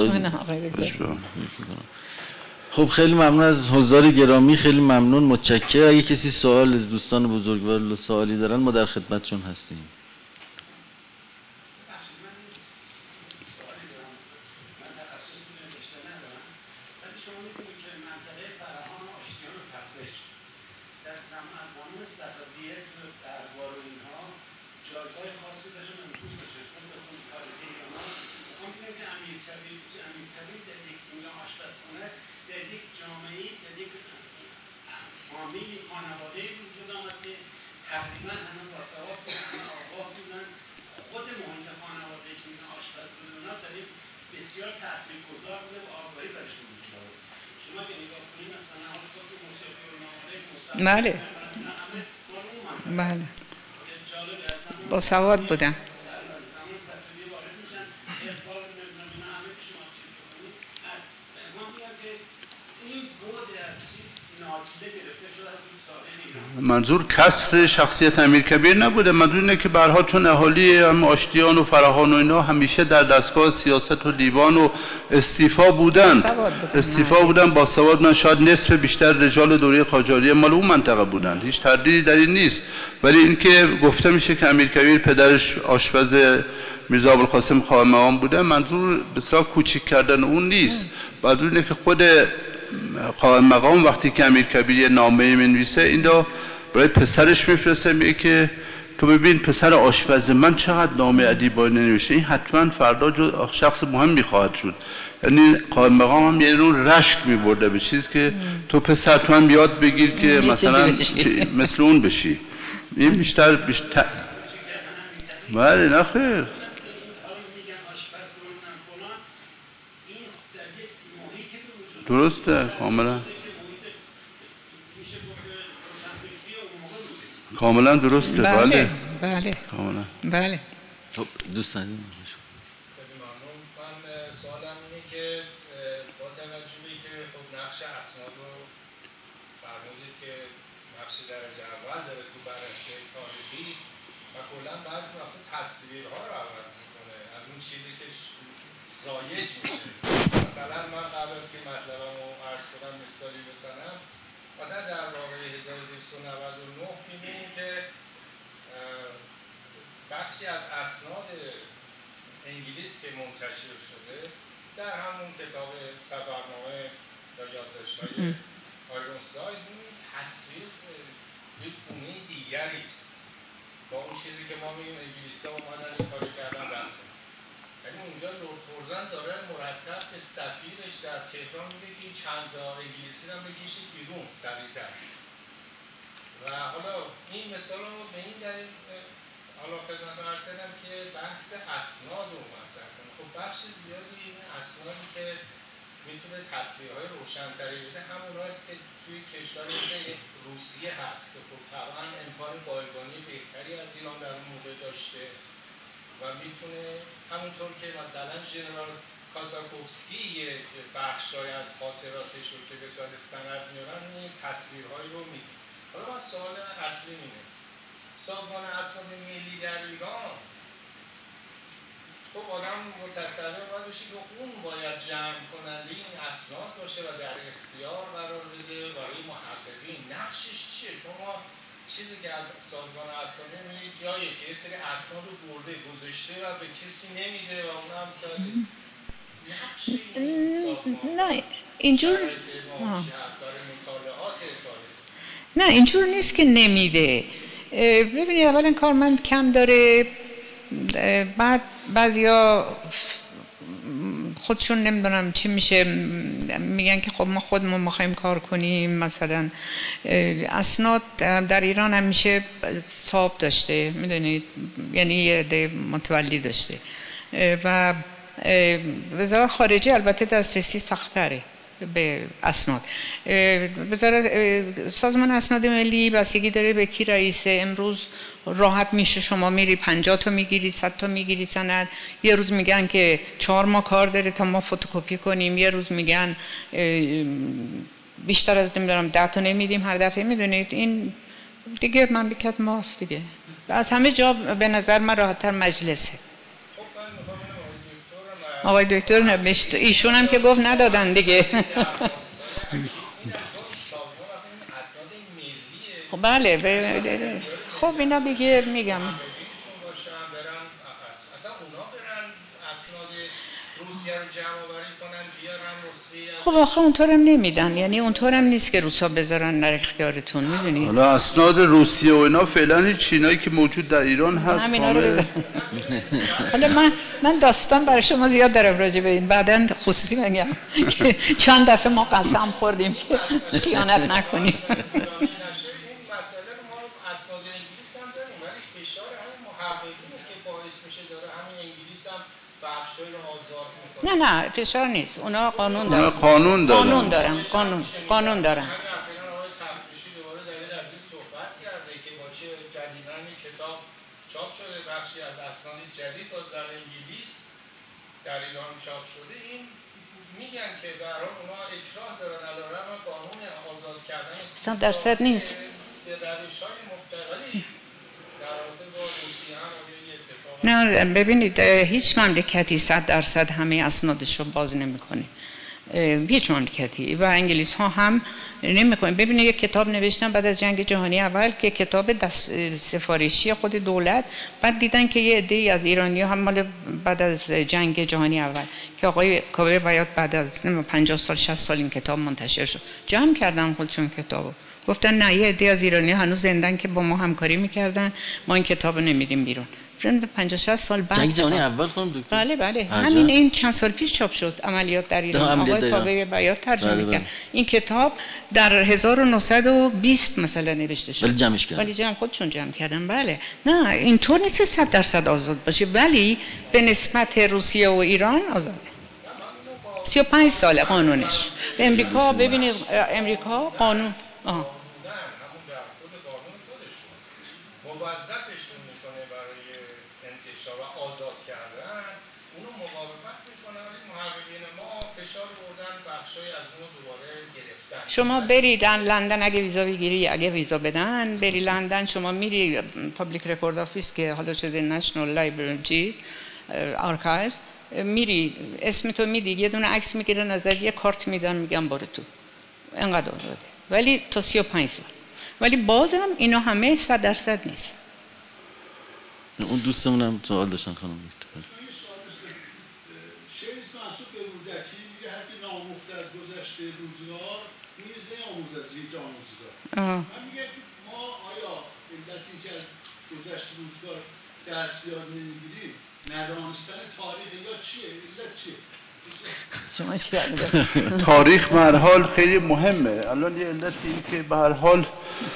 [SPEAKER 1] خب خیلی ممنون از حضار گرامی، خیلی ممنون، متشکرم. اگه کسی سوال از دوستان بزرگوار سوالی دارن ما در خدمتشون هستیم.
[SPEAKER 2] بله بله با سواد بودم.
[SPEAKER 3] منظور کسر شخصیت امیرکبیر نبوده، منظور اینه که به هر حال چون اهالی هم آشتیان و فراهان و اینا همیشه در دستگاه سیاست و دیوان و استیفا بودن، استیفا بودن با سواد. من شاید نصف بیشتر رجال دوره قاجاریه مال اون منطقه بودن، هیچ تردیدی در این نیست. ولی اینکه گفته میشه که امیرکبیر پدرش آشپز میرزا ابوالقاسم خواهر مقام بوده، منظور بسیار کوچیک کردن اون نیست. منظور اینه که خود خواهر مقام وقتی که امیرکبیر یه نامه می‌نویسه این رو برای پسرش میفرسته، میگه که تو ببین پسر آشپز من چقدر نامه ادیبانه نوشته، این حتما فردا شخص مهمی خواهد شد. یعنی قائم مقام هم یه نوع رشک می‌برده به چیز که تو پسر تو هم یاد بگیر که مثلا مثل اون بشی. این بیشتر بیشتر بله نه خیر درسته، کاملا کاملا درسته. بله
[SPEAKER 2] بله
[SPEAKER 3] کاملا
[SPEAKER 2] بله.
[SPEAKER 1] خب دوستان
[SPEAKER 4] ممنون. من سوالم اینه که با توجه به که خب نقش اسناد رو فرمودید که نقش درجه اول داره تو بررسی تاریخی و کلا بعضی وقتا تصویرها رو عوض میکنه از اون چیزی که رایج میشه. مثلا من قبل از که مطلبم رو عرض کنم مثالی بزنم، مثلا در واقعه هزار و دویست و نود و نه می‌بینیم که بخشی از اسناد انگلیس که منتشر شده در همون کتاب سفرنامه یا یادداشت‌های آیرونساید می‌بینیم تصویر یک گونه دیگری است با اون چیزی که ما می‌بینیم انگلیس‌ها اومدن این کارو کردن رفتن. یعنی اونجا لورد کورزن داره مرتب تهران میگه که چند تا انگلیسی هم بکشید بیرون سریعتر. و حالا این مثال رو به این دلیل حالا خدمت عرض کردم که بحث اسناد رو مطرح کنه. خب بخش زیادی این اسنادی که میتونه تصویرهای روشن‌تری بده هموناست که توی کشور مثل روسیه هست که خب طبعا امکان بایگانی بهتری از ایران در اون موقع داشته و میتونه همونطور که مثلا ژنرال کاساکوفسکی یه بخشای از خاطراتش رو که به صورت سند میارن این تصویرهایی رو میده. حالا من سوال اصلی اینه، سازمان اسناد ملی در ایران خب آدم متصور باید بشه که اون باید جمع کننده این اسناد باشه و در اختیار قرار بده برای محققین. نقشش چیه؟ شما چیزی که از سازمان اسناد میبینید جایی که یه سری اسناد رو برده گذاشته و به کسی نمیده و اون هم شاید نقش این سازمان
[SPEAKER 2] نه اینجور
[SPEAKER 4] مطالعات تاریخ
[SPEAKER 2] نه اینجور نیست که نمیده. ببینید اولا کارمند کم داره، بعد بعضیا خودشون نمیدونم چی میشه میگن که خب ما خودمون میخوایم کار کنیم. مثلا اسناد در ایران همیشه صاحب داشته، میدونید، یعنی یه عده متولی داشته و وزارت خارجه البته دسترسی سخت‌تره به اسناد. وزارت سازمان اسناد ملی بستگی داره به کی رئیسه. امروز راحت میشه شما میری پنجاه تا میگیری، صد تا میگیری سند. یه روز میگن که چهار ماه کار داره تا ما فتوکپی کنیم، یه روز میگن بیشتر از نمیدونم ده تا نمیدیم هر دفعه. میدونید این دیگه مملکت ماست دیگه. از همه جا به نظر من راحت‌تر مجلسه. آقای دکتر نبشت ایشون هم که گفت ندادن دیگه. خب بله خب اینا دیگه میگم خب آخه اونطورم نمیدن، یعنی اونطورم نیست که روسا بذارن در اختیارتون. میدونی
[SPEAKER 3] حالا اسناد روسیه و اینا فعلا چینایی که موجود در ایران هست
[SPEAKER 2] کامل. حالا من من داستان برای شما زیاد دارم راجع به این، بعداً خصوصی میگم که چند دفعه ما قسم خوردیم که خیانت نکنیم. نه نه فشار نیست، اونا قانون دارن.
[SPEAKER 3] قانون دارن.
[SPEAKER 2] قانون دارن. قانون قانون دارن.
[SPEAKER 4] چاپ شده بخشی از اسناد جدید باز در انگلیس در ایران چاپ شده. این میگن که برای اونا اکراه دارن علیرغم قانون آزاد کردن
[SPEAKER 2] صد درصد نیست.
[SPEAKER 4] به روش‌های مختلفی در رابطه با روسیه هم
[SPEAKER 2] نه ببینید هیچ مملکتی صد درصد همه اسنادش رو باز نمیکنه، هیچ مملکتی، و انگلیس ها هم نمیکنه. ببینید یک کتاب نوشتن بعد از جنگ جهانی اول که کتاب دست سفارشی خود دولت، بعد دیدن که یه عده‌ای از ایرانی‌ها هم مال بعد از جنگ جهانی اول که آقای کاوه بیات بعد از پنجاه سال شصت سال این کتاب منتشر شد، جمع کردن خودشون کتابو، گفتن نه یه عده از ایرانی‌ها هنوز زندن که با ما همکاری میکردن، ما این کتابو نمیدیم بیرون. پنجاه شصت سال بعد
[SPEAKER 1] جنگ جهانی اول خانم دکتر
[SPEAKER 2] بله بله همین این چند سال پیش چاپ شد عملیات در ایران، آقای کاوه بیات ترجمه بله کرد. بله. این کتاب در هزار و نهصد و بیست مثلا نوشته شد
[SPEAKER 1] ولی جمعش کردن،
[SPEAKER 2] ولی جمع خودشون جمع کردن. بله نه اینطور نیست صد درصد آزاد باشه، ولی به نسبت روسیه و ایران آزاده. سی و پنج ساله قانونش. امریکا ببینید امریکا قانون آه.
[SPEAKER 4] موظفشون میکنه برای انتشار و آزاد کردن، اونو مقاومت میکنه، ولی محققین ما فشار بردن بخشای از اونو دوباره گرفتن.
[SPEAKER 2] شما برید لندن اگه ویزا بگیری، اگه ویزا بدن بری لندن، شما میری پابلیک رکورد آفیس که حالا شده نشنال لایبرری چیز آرکایوز، میری اسمتو میدی، یه دونه عکس میگیرن ازت، یه کارت میدن میگن برو تو، اینقدر آزاده. ولی تا سی و پنج سال. ولی بازم اینا همه صد درصد نیست.
[SPEAKER 1] اون دوستمون هم سوال داشتن خانم دکتر.
[SPEAKER 5] شیخ محسوب به رودکی میگه هر کی ناموخته از گذشته روزگار نیز نیاموزد از هیچ آموزگار. من میگم ما آیا علتی که از گذشته روزگار دست یاد نمیگیریم ندانستن تاریخ یا چیه؟ علت چیه؟
[SPEAKER 2] شما چی
[SPEAKER 3] تاریخ به هر حال خیلی مهمه. الان یه علت این که به هر حال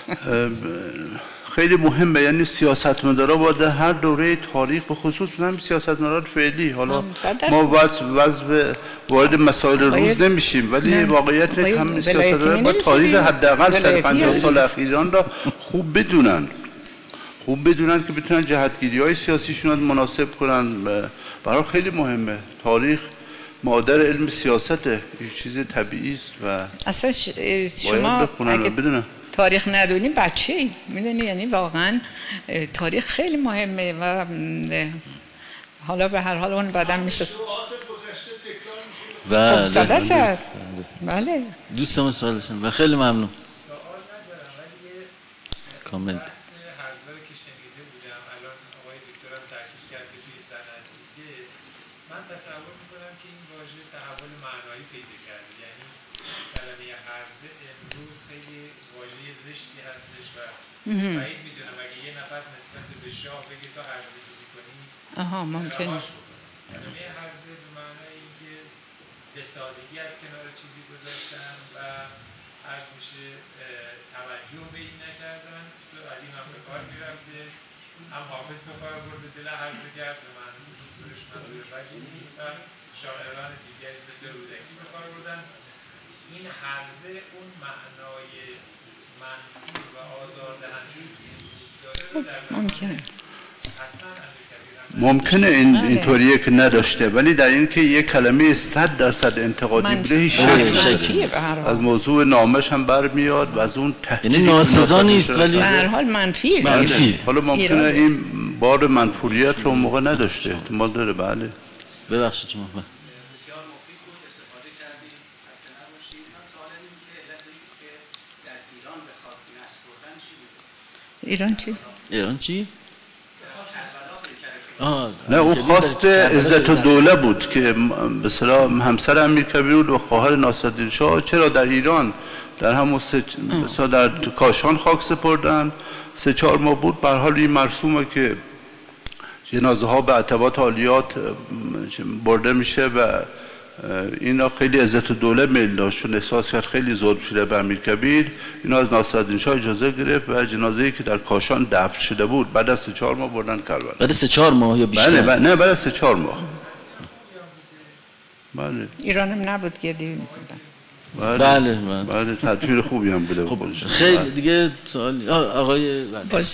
[SPEAKER 3] خیلی مهمه، یعنی سیاستمدارا باید هر دوره تاریخ به خصوص مثلا سیاستمداران فعلی، حالا ما وضع وارد مسائل روز نمیشیم، ولی واقعیت اینه که همین سیاستمدارا باید تاریخ حداقل صد و پنجاه سال اخیران را خوب بدونن، خوب بدونن که بتونن جهتگیری‌های سیاسیشون رو مناسب کنن. برای خیلی مهمه. تاریخ مادر علم سیاسته، این چیز طبیعی است و
[SPEAKER 2] اصلا شما اگه تاریخ ندونی بچه ای میدونی، یعنی واقعا تاریخ خیلی مهمه و حالا به هر حال اون بعدم میشه
[SPEAKER 1] بله
[SPEAKER 2] صدا زد. بله
[SPEAKER 1] دوستمون سوالشون و خیلی ممنون. کامنت
[SPEAKER 4] تصور میکنم که این واژه تحول معنایی پیدا کرده، یعنی کلمه هرزه امروز خیلی واژه زشتی هستش و بعید میدونم اگه یه نفر نسبت به شاه بگه تو هرزه گیری کنی
[SPEAKER 2] آها ممکنه.
[SPEAKER 4] کلمه هرزه به معنای اینکه به سادگی از کنار چیزی گذاشتن و عرض میشه توجه به این نکردن. تو علی هم به کار میرفته، هم حافظ به کار برده دل هرزه کرد به معنی منظورش منظور وجه نیست و شاعران دیگری مثل رودکی به کار بردن. این هرزه اون معنای منفور و آزاردهنده که وجود داره رو در
[SPEAKER 2] ممکنه
[SPEAKER 4] حتما
[SPEAKER 3] ممکنه این اینطوریه که نداشته، ولی در این که یک کلمه صد درصد انتقادی بوده هیچ شکی از موضوع نامش هم برمیاد و از اون تحقیق
[SPEAKER 1] یعنی ناسزا نیست ولی
[SPEAKER 2] به هر حال منفیه.
[SPEAKER 1] منفی.
[SPEAKER 3] حالا ممکنه این بار منفوریت رو موقع نداشته، احتمال داره. بله
[SPEAKER 1] ببخشید شما بله.
[SPEAKER 6] بسیار مفید بود، استفاده کردیم، خسته نباشید. من سوال این که علت که در ایران به خاک نسل بردن چی بوده؟
[SPEAKER 2] ایران چی؟
[SPEAKER 1] ایران چی؟
[SPEAKER 3] نه اون خواست عزت الدوله بود که به اصطلاح همسر امیرکبیر بود و خواهر ناصرالدین شاه. چرا در ایران در همون سه در کاشان خاک سپردن، سه چهار ماه بود. به هر حال این مرسومه که جنازه ها به عتبات عالیات برده میشه و اینا خیلی عزت الدوله میل داشت، چون احساس کرد خیلی ظلم شده به امیرکبیر. اینا از ناصرالدین شاه اجازه گرفت و جنازه‌ای که در کاشان دفن شده بود بعد از سه چهار ماه بردن کربلا.
[SPEAKER 1] بعد سه چهار ماه یا بیشتر؟
[SPEAKER 3] بله, بله نه بعد از سه چهار ماه. بله
[SPEAKER 2] ایران هم نبود که دید.
[SPEAKER 3] بله
[SPEAKER 1] بله
[SPEAKER 3] بله تدبیر خوبی هم بوده.
[SPEAKER 1] خب خیلی دیگه سوال آقای
[SPEAKER 2] باز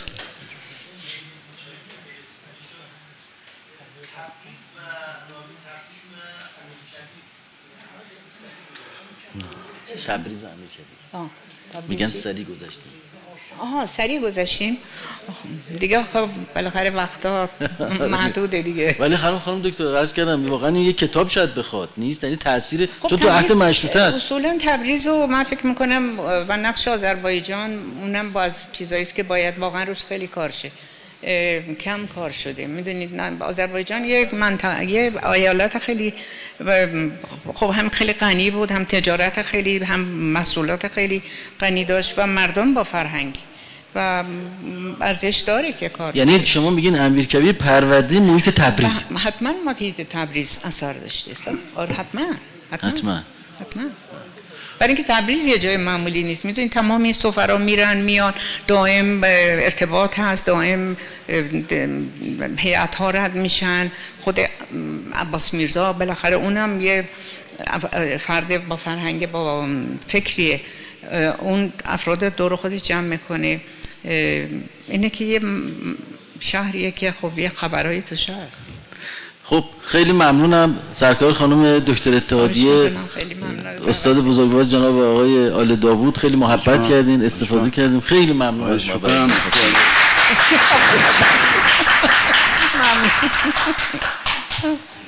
[SPEAKER 1] تبریز امیرکبیر میگن سری گذشتیم.
[SPEAKER 2] آها سری گذشتیم دیگه. خب بالاخره وقتا محدوده دیگه.
[SPEAKER 1] ولی خانم خانم دکتر عرض کردم واقعا این یک کتاب شاید بخواد نیست، یعنی تاثیر خب چون تو عهد مشروطه است.
[SPEAKER 2] اصولا تبریز رو من فکر میکنم و نقش آذربایجان اونم باز چیزایی است که باید واقعا روش خیلی کار شه. کم کار شده. میدونید آذربایجان یک منطقه یه ایالت خیلی خب هم خیلی غنی بود، هم تجارت خیلی، هم محصولات خیلی غنی داشت و مردم با فرهنگ و ارزش داره که کار.
[SPEAKER 1] یعنی شما میگین امیرکبیر پرورده محیط تبریز؟
[SPEAKER 2] حتما محیط تبریز اثر داشته. آره حتما حتما
[SPEAKER 1] حتما
[SPEAKER 2] حتما. برای اینکه تبریز یه جای معمولی نیست. میدونید تمام این سفرا میرن میان، دائم ارتباط هست، دائم هیئت ها رد میشن. خود عباس میرزا بالاخره اونم یه فرد با فرهنگ با فکریه، اون افراد دور خودش جمع میکنه. اینه که یه شهریه که خب یه خبرایی توش هست.
[SPEAKER 1] خب خیلی ممنونم سرکار خانم دکتر اتحادیه، استاد بزرگوار جناب آقای آل داوود، خیلی محبت کردین، استفاده کردیم. خیلی ممنون از شما. ممنون.